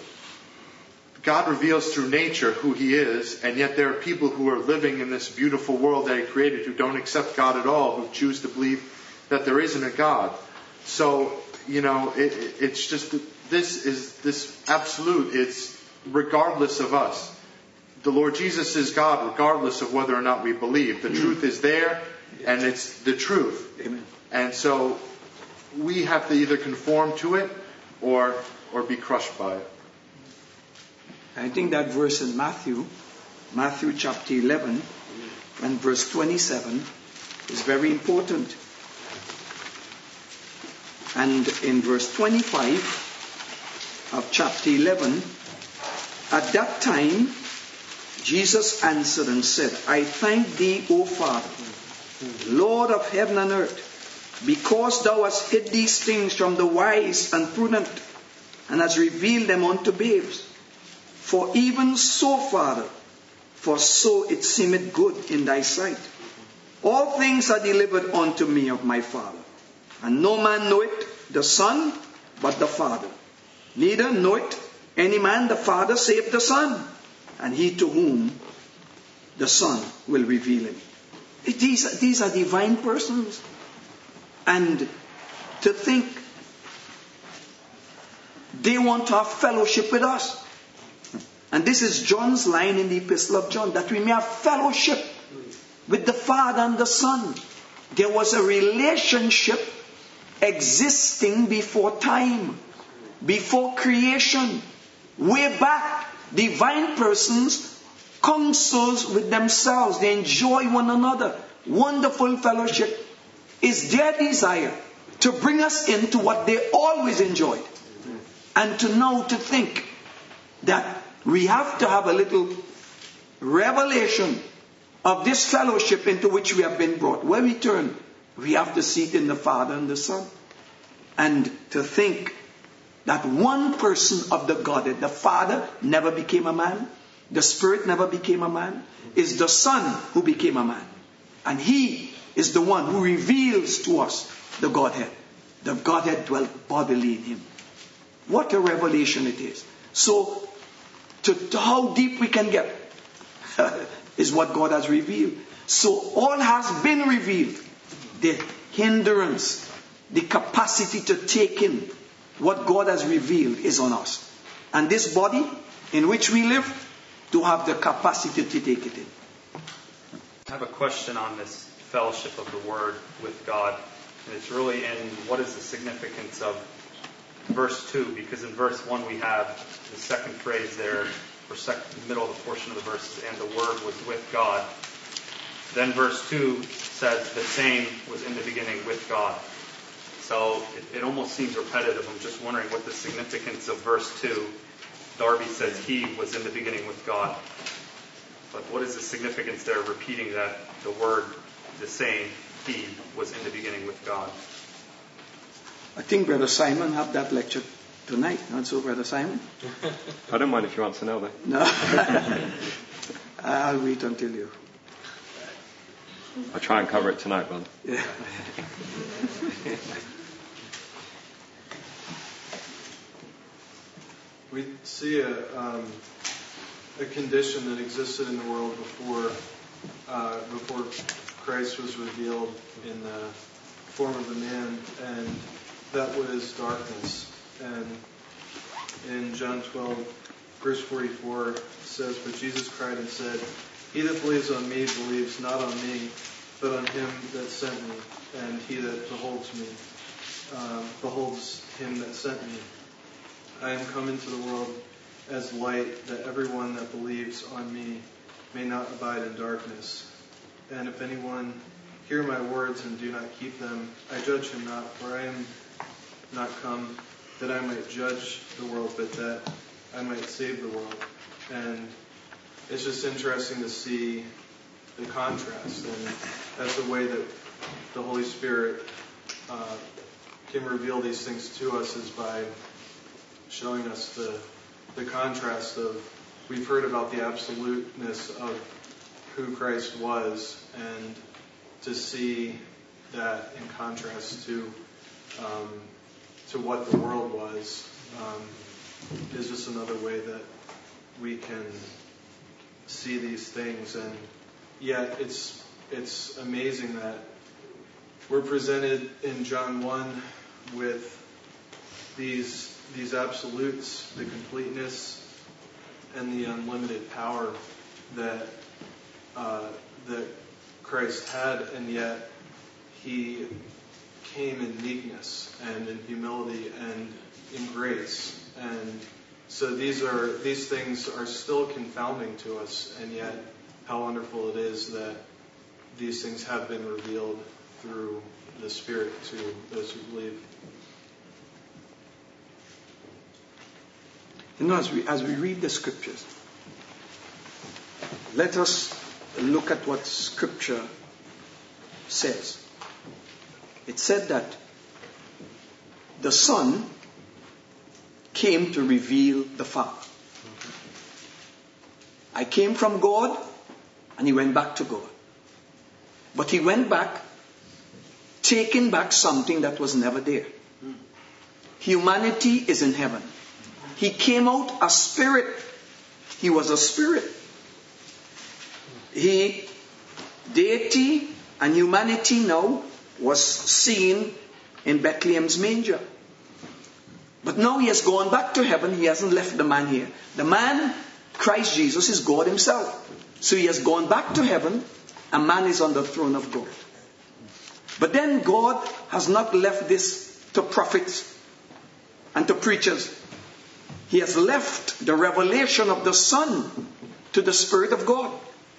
God reveals through nature who He is, and yet there are people who are living in this beautiful world that He created who don't accept God at all, who choose to believe that there isn't a God. So, you know, it, it's just, this is this absolute, it's regardless of us. The Lord Jesus is God regardless of whether or not we believe. The truth is there, and it's the truth. Amen. And so we have to either conform to it or or be crushed by it. I think that verse in Matthew, Matthew chapter eleven and verse twenty-seven is very important. And in verse twenty-five of chapter eleven, at that time, Jesus answered and said, I thank thee, O Father, Lord of heaven and earth, because thou hast hid these things from the wise and prudent, and hast revealed them unto babes. For even so, Father, for so it seemeth good in thy sight. All things are delivered unto me of my Father, and no man knoweth the Son but the Father, Neither knoweth any man the Father save the Son, and he to whom the Son will reveal him. These, these are divine persons. And to think they want to have fellowship with us. And this is John's line in the Epistle of John, that we may have fellowship with the Father and the Son. There was a relationship existing before time, before creation. Way back, divine persons counsels with themselves. They enjoy one another. Wonderful fellowship is their desire to bring us into what they always enjoyed. And to know, to think that we have to have a little revelation of this fellowship into which we have been brought. When we turn, we have to see it in the Father and the Son. And to think that one person of the Godhead, the Father never became a man, the Spirit never became a man, is the Son who became a man. And He is the one who reveals to us the Godhead. The Godhead dwelt bodily in Him. What a revelation it is. So, to, to how deep we can get is what God has revealed. So, all has been revealed. The hindrance, the capacity to take in what God has revealed is on us. And this body in which we live, to have the capacity to take it in. I have a question on this fellowship of the Word with God. And it's really in what is the significance of verse two, because in verse one we have the second phrase there, or second, the middle of the portion of the verse, and the Word was with God. Then verse two says the same was in the beginning with God. So it, it almost seems repetitive. I'm just wondering what the significance of verse two. Darby says he was in the beginning with God. But what is the significance there of repeating that the word, the same, he was in the beginning with God? I think Brother Simon have that lecture tonight. Not so, Brother Simon? I don't mind if you want to know that. No. I'll wait until you. I'll try and cover it tonight, brother. Yeah. We see a, um, a condition that existed in the world before uh, before Christ was revealed in the form of a man, and that was darkness. And in John twelve, verse forty-four, it says, "But Jesus cried and said, He that believes on me believes not on me, but on him that sent me. And he that beholds me um, beholds him that sent me. I am come into the world as light, that everyone that believes on me may not abide in darkness. And if anyone hear my words and do not keep them, I judge him not, for I am not come that I might judge the world, but that I might save the world." And it's just interesting to see the contrast, and that's the way that the Holy Spirit uh, can reveal these things to us, is by showing us the the contrast of, we've heard about the absoluteness of who Christ was, and to see that in contrast to um, to what the world was um, is just another way that we can see these things. And yet it's it's amazing that we're presented in John one with these these absolutes, the completeness and the unlimited power that uh, that Christ had, and yet He came in meekness and in humility and in grace. And so these are these things are still confounding to us, and yet how wonderful it is that these things have been revealed through the Spirit to those who believe. You know, as we, as we read the Scriptures, let us look at what Scripture says. It said that the Son came to reveal the Father. I came from God, and He went back to God. But He went back, taking back something that was never there. Humanity is in heaven. He came out a spirit. He was a spirit. He, deity and humanity now was seen in Bethlehem's manger. But now he has gone back to heaven. He hasn't left the man here. The man, Christ Jesus, is God himself. So he has gone back to heaven. A man is on the throne of God. But then God has not left this to prophets and to preachers. He has left the revelation of the Son to the Spirit of God.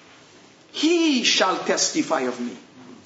He shall testify of me.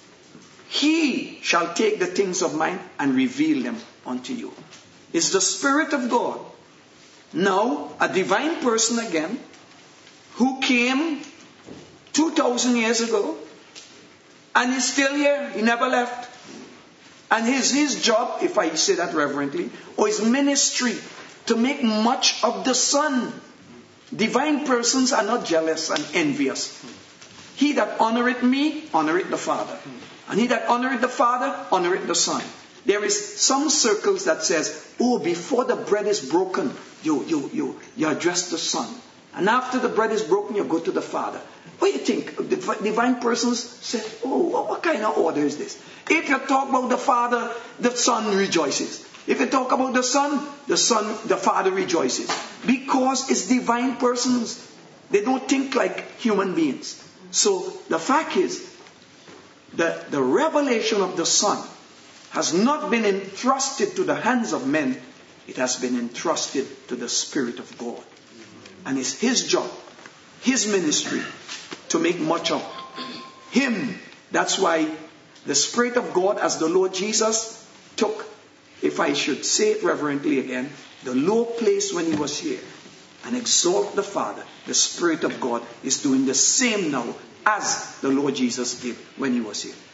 He shall take the things of mine and reveal them unto you. It's the Spirit of God. Now, a divine person again, who came two thousand years ago, and is still here. He never left. And his, his job, if I say that reverently, or his ministry, to make much of the Son. Divine persons are not jealous and envious. He that honoreth me, honoreth the Father. And he that honoreth the Father, honoreth the Son. There is some circles that says, oh, before the bread is broken, you, you, you, you address the Son. And after the bread is broken, you go to the Father. What do you think? The divine persons say, oh, what kind of order is this? If you talk about the Father, the Son rejoices. If you talk about the Son, the Son, the Father rejoices. Because it's divine persons. They don't think like human beings. So the fact is that the revelation of the Son has not been entrusted to the hands of men. It has been entrusted to the Spirit of God. And it's His job, His ministry, to make much of Him. That's why the Spirit of God, as the Lord Jesus took, if I should say it reverently again, the low place when He was here, and exalt the Father, the Spirit of God is doing the same now as the Lord Jesus did when He was here.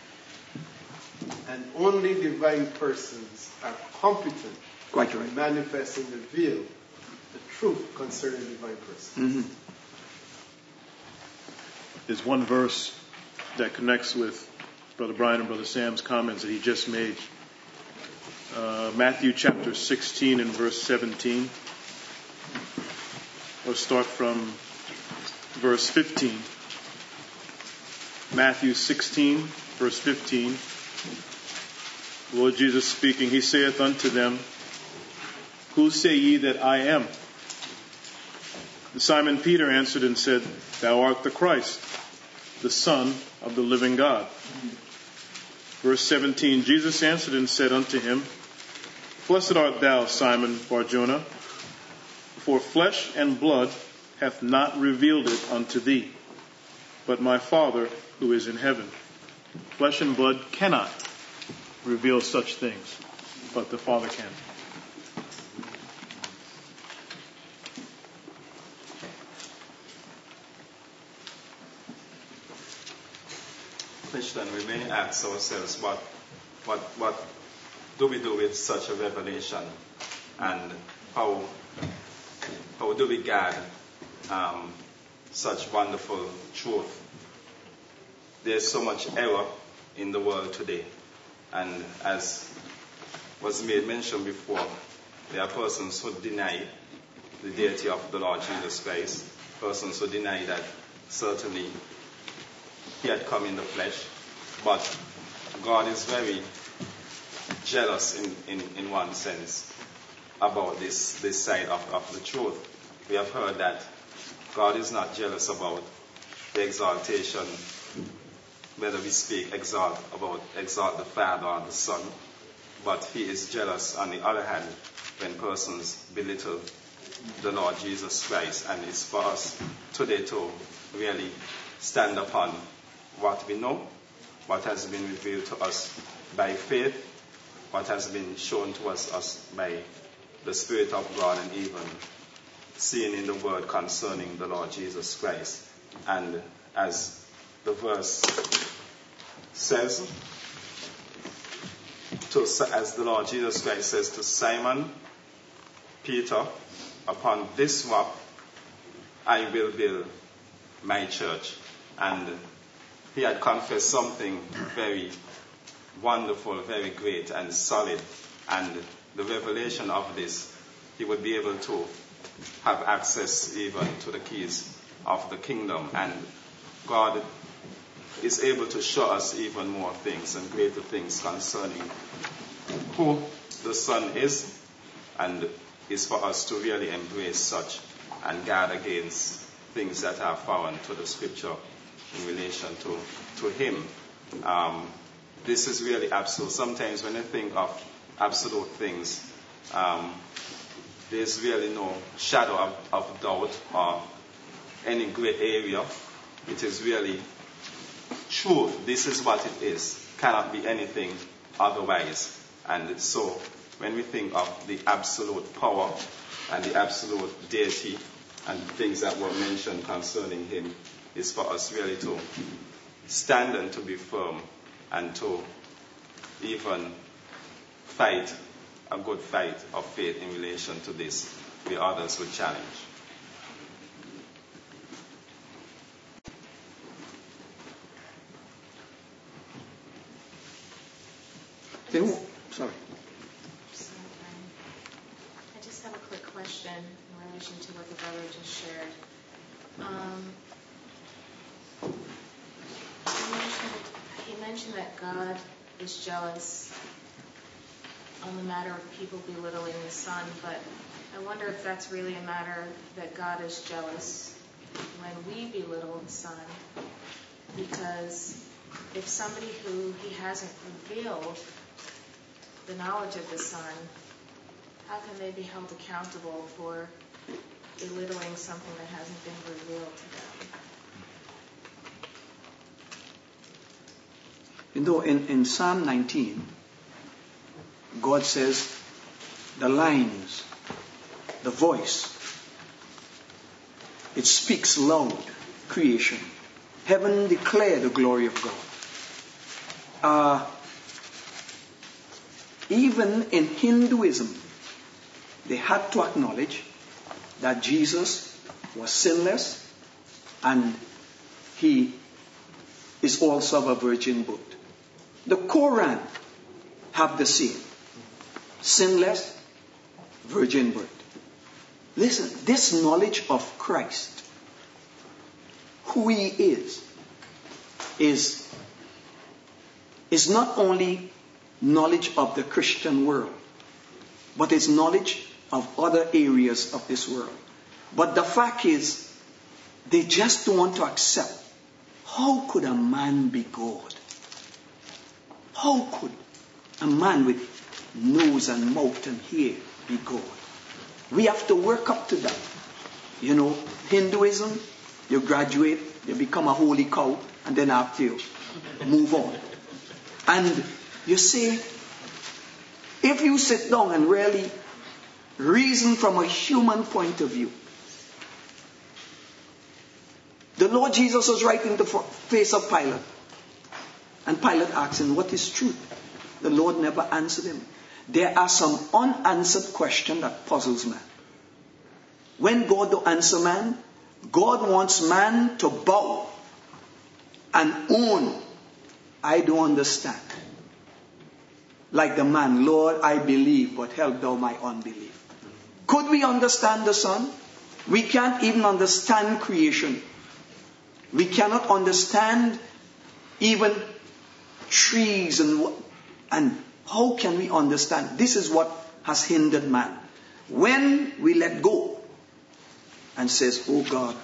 And only divine persons are competent Quite right. in manifesting the veil, the truth concerning divine persons. Mm-hmm. There's one verse that connects with Brother Brian and Brother Sam's comments that he just made. Uh, Matthew chapter sixteen and verse seventeen. Let's start from verse fifteen. Matthew sixteen, verse fifteen. Lord Jesus speaking, He saith unto them, Who say ye that I am? And Simon Peter answered and said, Thou art the Christ, the Son of the living God. Verse seventeen, Jesus answered and said unto him, Blessed art thou, Simon Barjona, for flesh and blood hath not revealed it unto thee, but my Father who is in heaven. Flesh and blood cannot reveal such things, but the Father can. Christian, we may ask ourselves, what, what, what do we do with such a revelation, and how, how do we guard um, such wonderful truth? There's so much error in the world today, and as was made mention before, there are persons who deny the deity of the Lord Jesus Christ, persons who deny that certainly He had come in the flesh, but God is very jealous in, in, in one sense about this, this side of, of the truth. We have heard that God is not jealous about the exaltation, whether we speak exalt about exalt the Father or the Son, but He is jealous on the other hand when persons belittle the Lord Jesus Christ. And it's for us today to really stand upon what we know, what has been revealed to us by faith, what has been shown to us, us by the Spirit of God, and even seen in the Word concerning the Lord Jesus Christ. And as the verse says, to, as the Lord Jesus Christ says to Simon Peter, upon this rock I will build my church. And he had confessed something very wonderful, very great and solid. And the revelation of this he would be able to have access even to the keys of the kingdom. And God is able to show us even more things and greater things concerning who the Son is, and is for us to really embrace such and guard against things that are foreign to the scripture in relation to, to him. Um, this is really absolute. Sometimes when you think of absolute things, um, there's really no shadow of, of doubt or any gray area. It is really true. This is what it is. Cannot be anything otherwise. And so when we think of the absolute power and the absolute deity and things that were mentioned concerning him, is for us really to stand and to be firm and to even fight a good fight of faith in relation to this, where others would challenge. Sorry. I just have a quick question in relation to what the brother just shared. Um, he, mentioned, he mentioned that God is jealous on the matter of people belittling the Son, but I wonder if that's really a matter that God is jealous when we belittle the Son, because if somebody who he hasn't revealed the knowledge of the Son, how can they be held accountable for belittling something that hasn't been revealed to them? You know, in, in Psalm nineteen, God says, the lines, the voice, it speaks loud, creation. Heaven declare the glory of God. Uh, even in Hinduism, they had to acknowledge that Jesus was sinless and he is also of a virgin birth. The Quran have the same. Sinless, virgin birth. Listen, this knowledge of Christ, who he is, is, is not only knowledge of the Christian world, but it's knowledge of other areas of this world. But the fact is, they just don't want to accept, how could a man be God? How could a man with nose and mouth and hair be God? We have to work up to that. You know, Hinduism, you graduate, you become a holy cow, and then after you move on. And you see, if you sit down and really reason from a human point of view, the Lord Jesus was right in the face of Pilate. And Pilate asked him, what is truth? The Lord never answered him. There are some unanswered questions that puzzles man. When God don't answer man, God wants man to bow and own, I don't understand. Like the man, Lord, I believe, but help thou my unbelief. Could we understand the Son? We can't even understand creation. We cannot understand even trees and and how can we understand? This is what has hindered man. When we let go and says, oh God,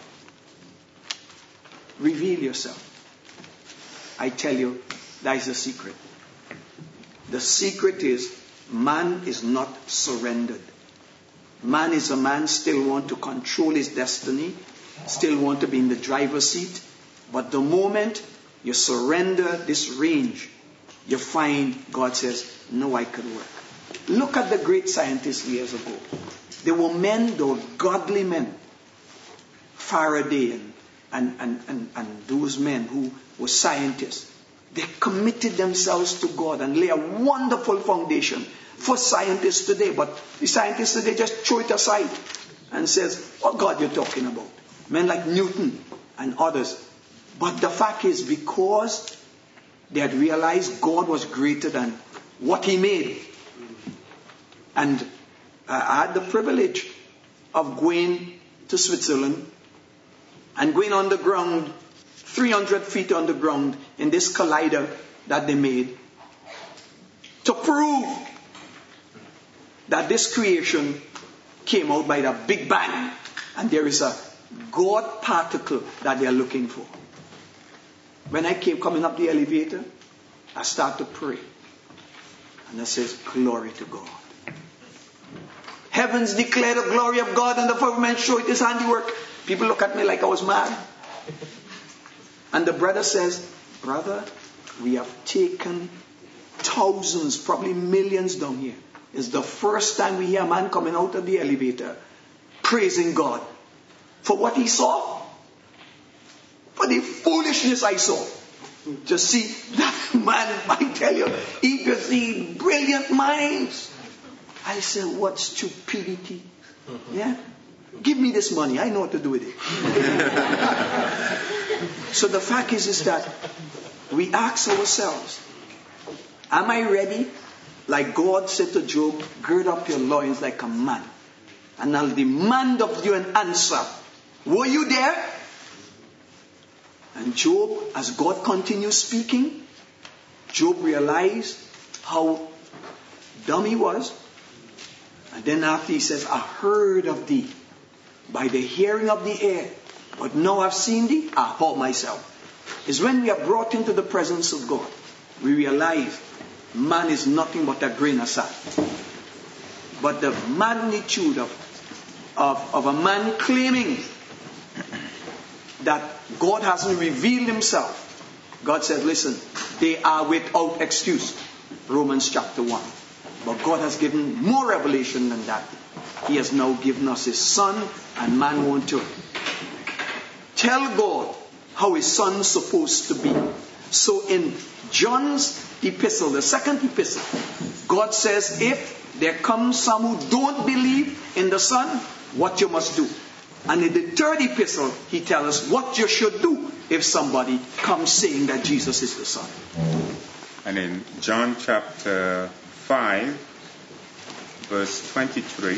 reveal yourself. I tell you, that is the secret. The secret is man is not surrendered. Man is a man still want to control his destiny, still want to be in the driver's seat. But the moment you surrender this range, you find God says, no, I can work. Look at the great scientists years ago. They were men, they were godly men. Faraday and, and, and, and, and those men who were scientists. They committed themselves to God and lay a wonderful foundation for scientists today. But the scientists today just throw it aside and says, what God you're talking about? Men like Newton and others. But the fact is, because they had realized God was greater than what he made. And I had the privilege of going to Switzerland and going underground, three hundred feet underground, in this collider that they made to prove that this creation came out by the Big Bang and there is a God particle that they are looking for. When I came coming up the elevator, I started to pray. And I says, glory to God. Heavens declare the glory of God and the firmament show it his handiwork. People look at me like I was mad. And the brother says, brother, we have taken thousands, probably millions down here. It's the first time we hear a man coming out of the elevator praising God for what he saw. For the foolishness I saw. To see that man, I tell you, he could see brilliant minds. I said, what stupidity. Yeah? Give me this money. I know what to do with it. So the fact is, is that we ask ourselves, am I ready? Like God said to Job, gird up your loins like a man, and I'll demand of you an answer. Were you there? And Job, as God continues speaking, Job realized how dumb he was. And then after he says, I heard of thee by the hearing of the ear, but now I've seen thee, I halt myself. It's when we are brought into the presence of God, we realize man is nothing but a grain of sand. But the magnitude of, of, of a man claiming that God hasn't revealed himself. God said, listen, they are without excuse. Romans chapter one. But God has given more revelation than that. He has now given us his son, and man won't do it. Tell God how his son's supposed to be. So in John's epistle, the second epistle, God says, if there comes some who don't believe in the son, what you must do. And in the third epistle, he tells us what you should do if somebody comes saying that Jesus is the son. And in John chapter five, verse twenty-three,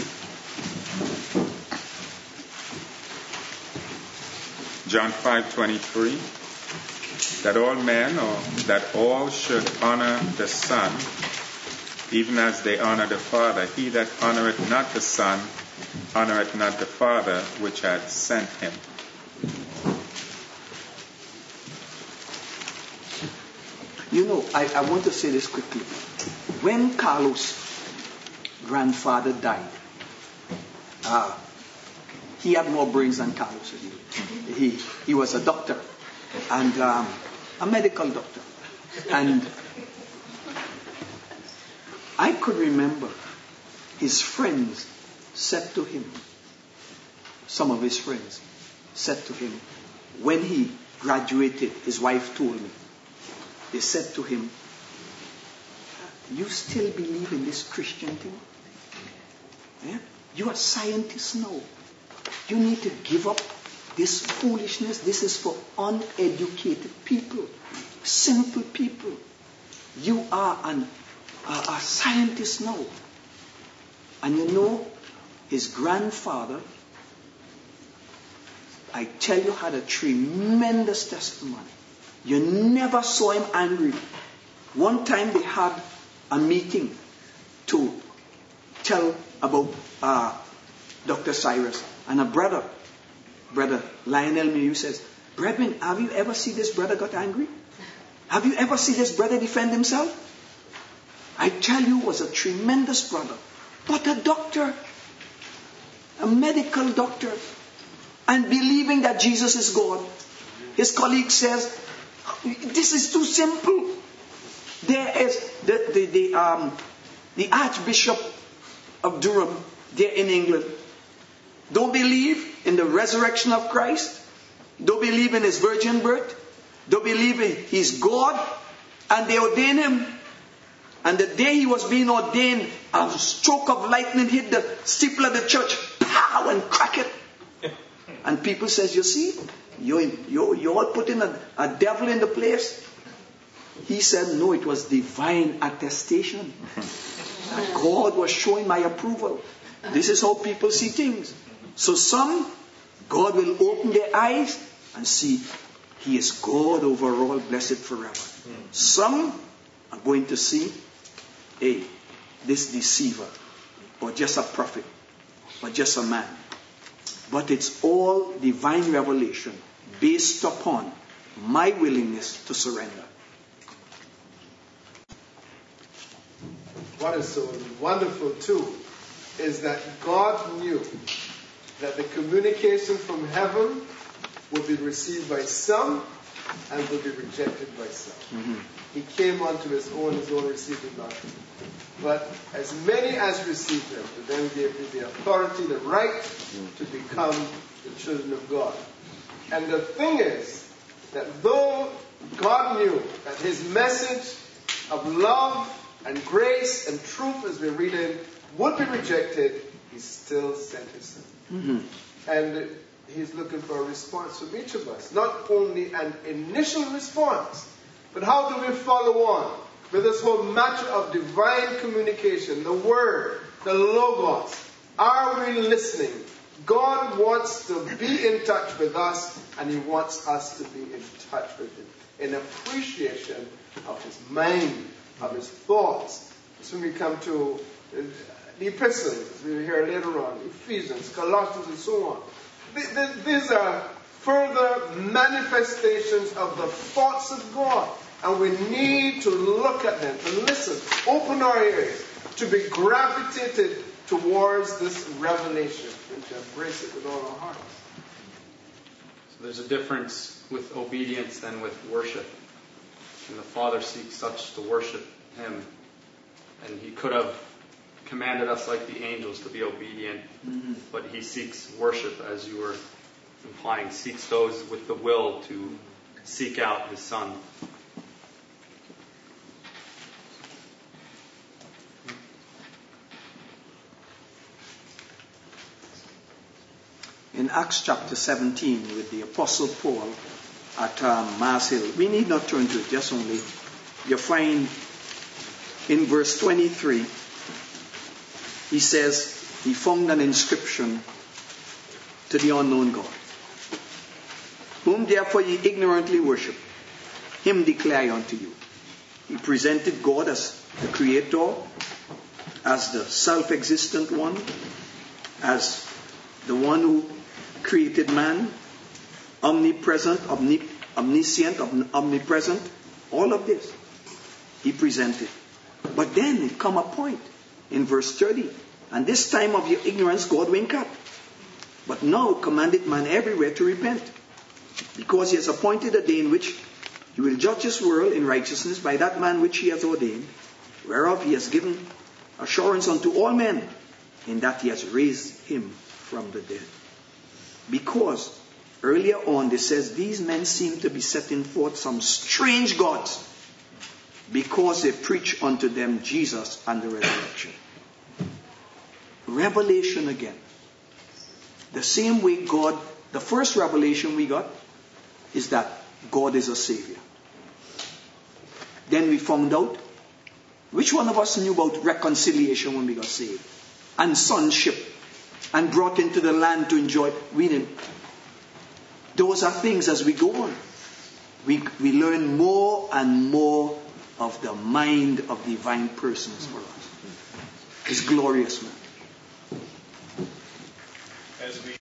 John five twenty-three, that all men, or that all should honor the Son, even as they honor the Father. He that honoreth not the Son, honoreth not the Father which hath sent him. You know, I, I want to say this quickly. When Carlos' grandfather died, uh, he had more brains than Carlos. He, he, he was a doctor, and um, a medical doctor. And I could remember his friends said to him, some of his friends said to him, when he graduated, his wife told me, they said to him, you still believe in this Christian thing? Yeah? You are scientists now. You need to give up this foolishness. This is for uneducated people, simple people. You are an, a, a scientist now. And you know, his grandfather, I tell you, had a tremendous testimony. You never saw him angry. One time they had a meeting to tell about uh, Doctor Cyrus. And a brother, brother Lionel Miu says, brethren, have you ever seen this brother got angry? Have you ever seen this brother defend himself? I tell you, was a tremendous brother. But a doctor, a medical doctor, and believing that Jesus is God. His colleague says, this is too simple. There is the, the, the, um, the Archbishop of Durham, there in England. Don't believe in the resurrection of Christ. Don't believe in his virgin birth. Don't believe in he's God. And they ordain him. And the day he was being ordained, a stroke of lightning hit the steeple of the church. Pow! And crack it. And people says, you see, you you you all putting a, a devil in the place. He said, no, it was divine attestation. That God was showing my approval. This is how people see things. So some, God will open their eyes and see He is God over all, blessed forever. Some are going to see, hey, this deceiver, or just a prophet, or just a man. But it's all divine revelation based upon my willingness to surrender. What is so wonderful too is that God knew that the communication from heaven would be received by some and would be rejected by some. Mm-hmm. He came unto his own, his own received him not. But as many as received him, to them gave he the authority, the right to become the children of God. And the thing is that though God knew that his message of love and grace and truth, as we're reading, would be rejected, he still sent his son. Mm-hmm. And he's looking for a response from each of us. Not only an initial response, but how do we follow on with this whole matter of divine communication, the Word, the Logos? Are we listening? God wants to be in touch with us, and He wants us to be in touch with Him, in appreciation of His mind, of His thoughts. So when we come to the epistles, we hear later on, Ephesians, Colossians, and so on. These are further manifestations of the thoughts of God. And we need to look at them, to listen, open our ears, to be gravitated towards this revelation, and to embrace it with all our hearts. So there's a difference with obedience than with worship. And the Father seeks such to worship Him. And He could have commanded us like the angels to be obedient, mm-hmm. but He seeks worship, as you were implying, seeks those with the will to seek out His Son. In Acts chapter seventeen, with the Apostle Paul at um, Mars Hill, we need not turn to it, just only, you find in verse twenty-three, he says, he found an inscription to the unknown God, whom therefore ye ignorantly worship, him declare I unto you. He presented God as the Creator, as the self-existent one, as the one who created man, omnipresent, omni- omniscient, om- omnipresent, all of this he presented. But then it come a point in verse thirty, and this time of your ignorance God wink up, but now commanded man everywhere to repent, because he has appointed a day in which he will judge this world in righteousness by that man which he has ordained, whereof he has given assurance unto all men, in that he has raised him from the dead. Because earlier on it says these men seem to be setting forth some strange gods, because they preach unto them Jesus and the resurrection. Revelation again. The same way God, the first revelation we got is that God is a Savior. Then we found out, which one of us knew about reconciliation when we got saved? And sonship. And brought into the land to enjoy. We didn't. Those are things as we go on. We, we learn more and more of the mind of divine persons for us. It's glorious, man. As we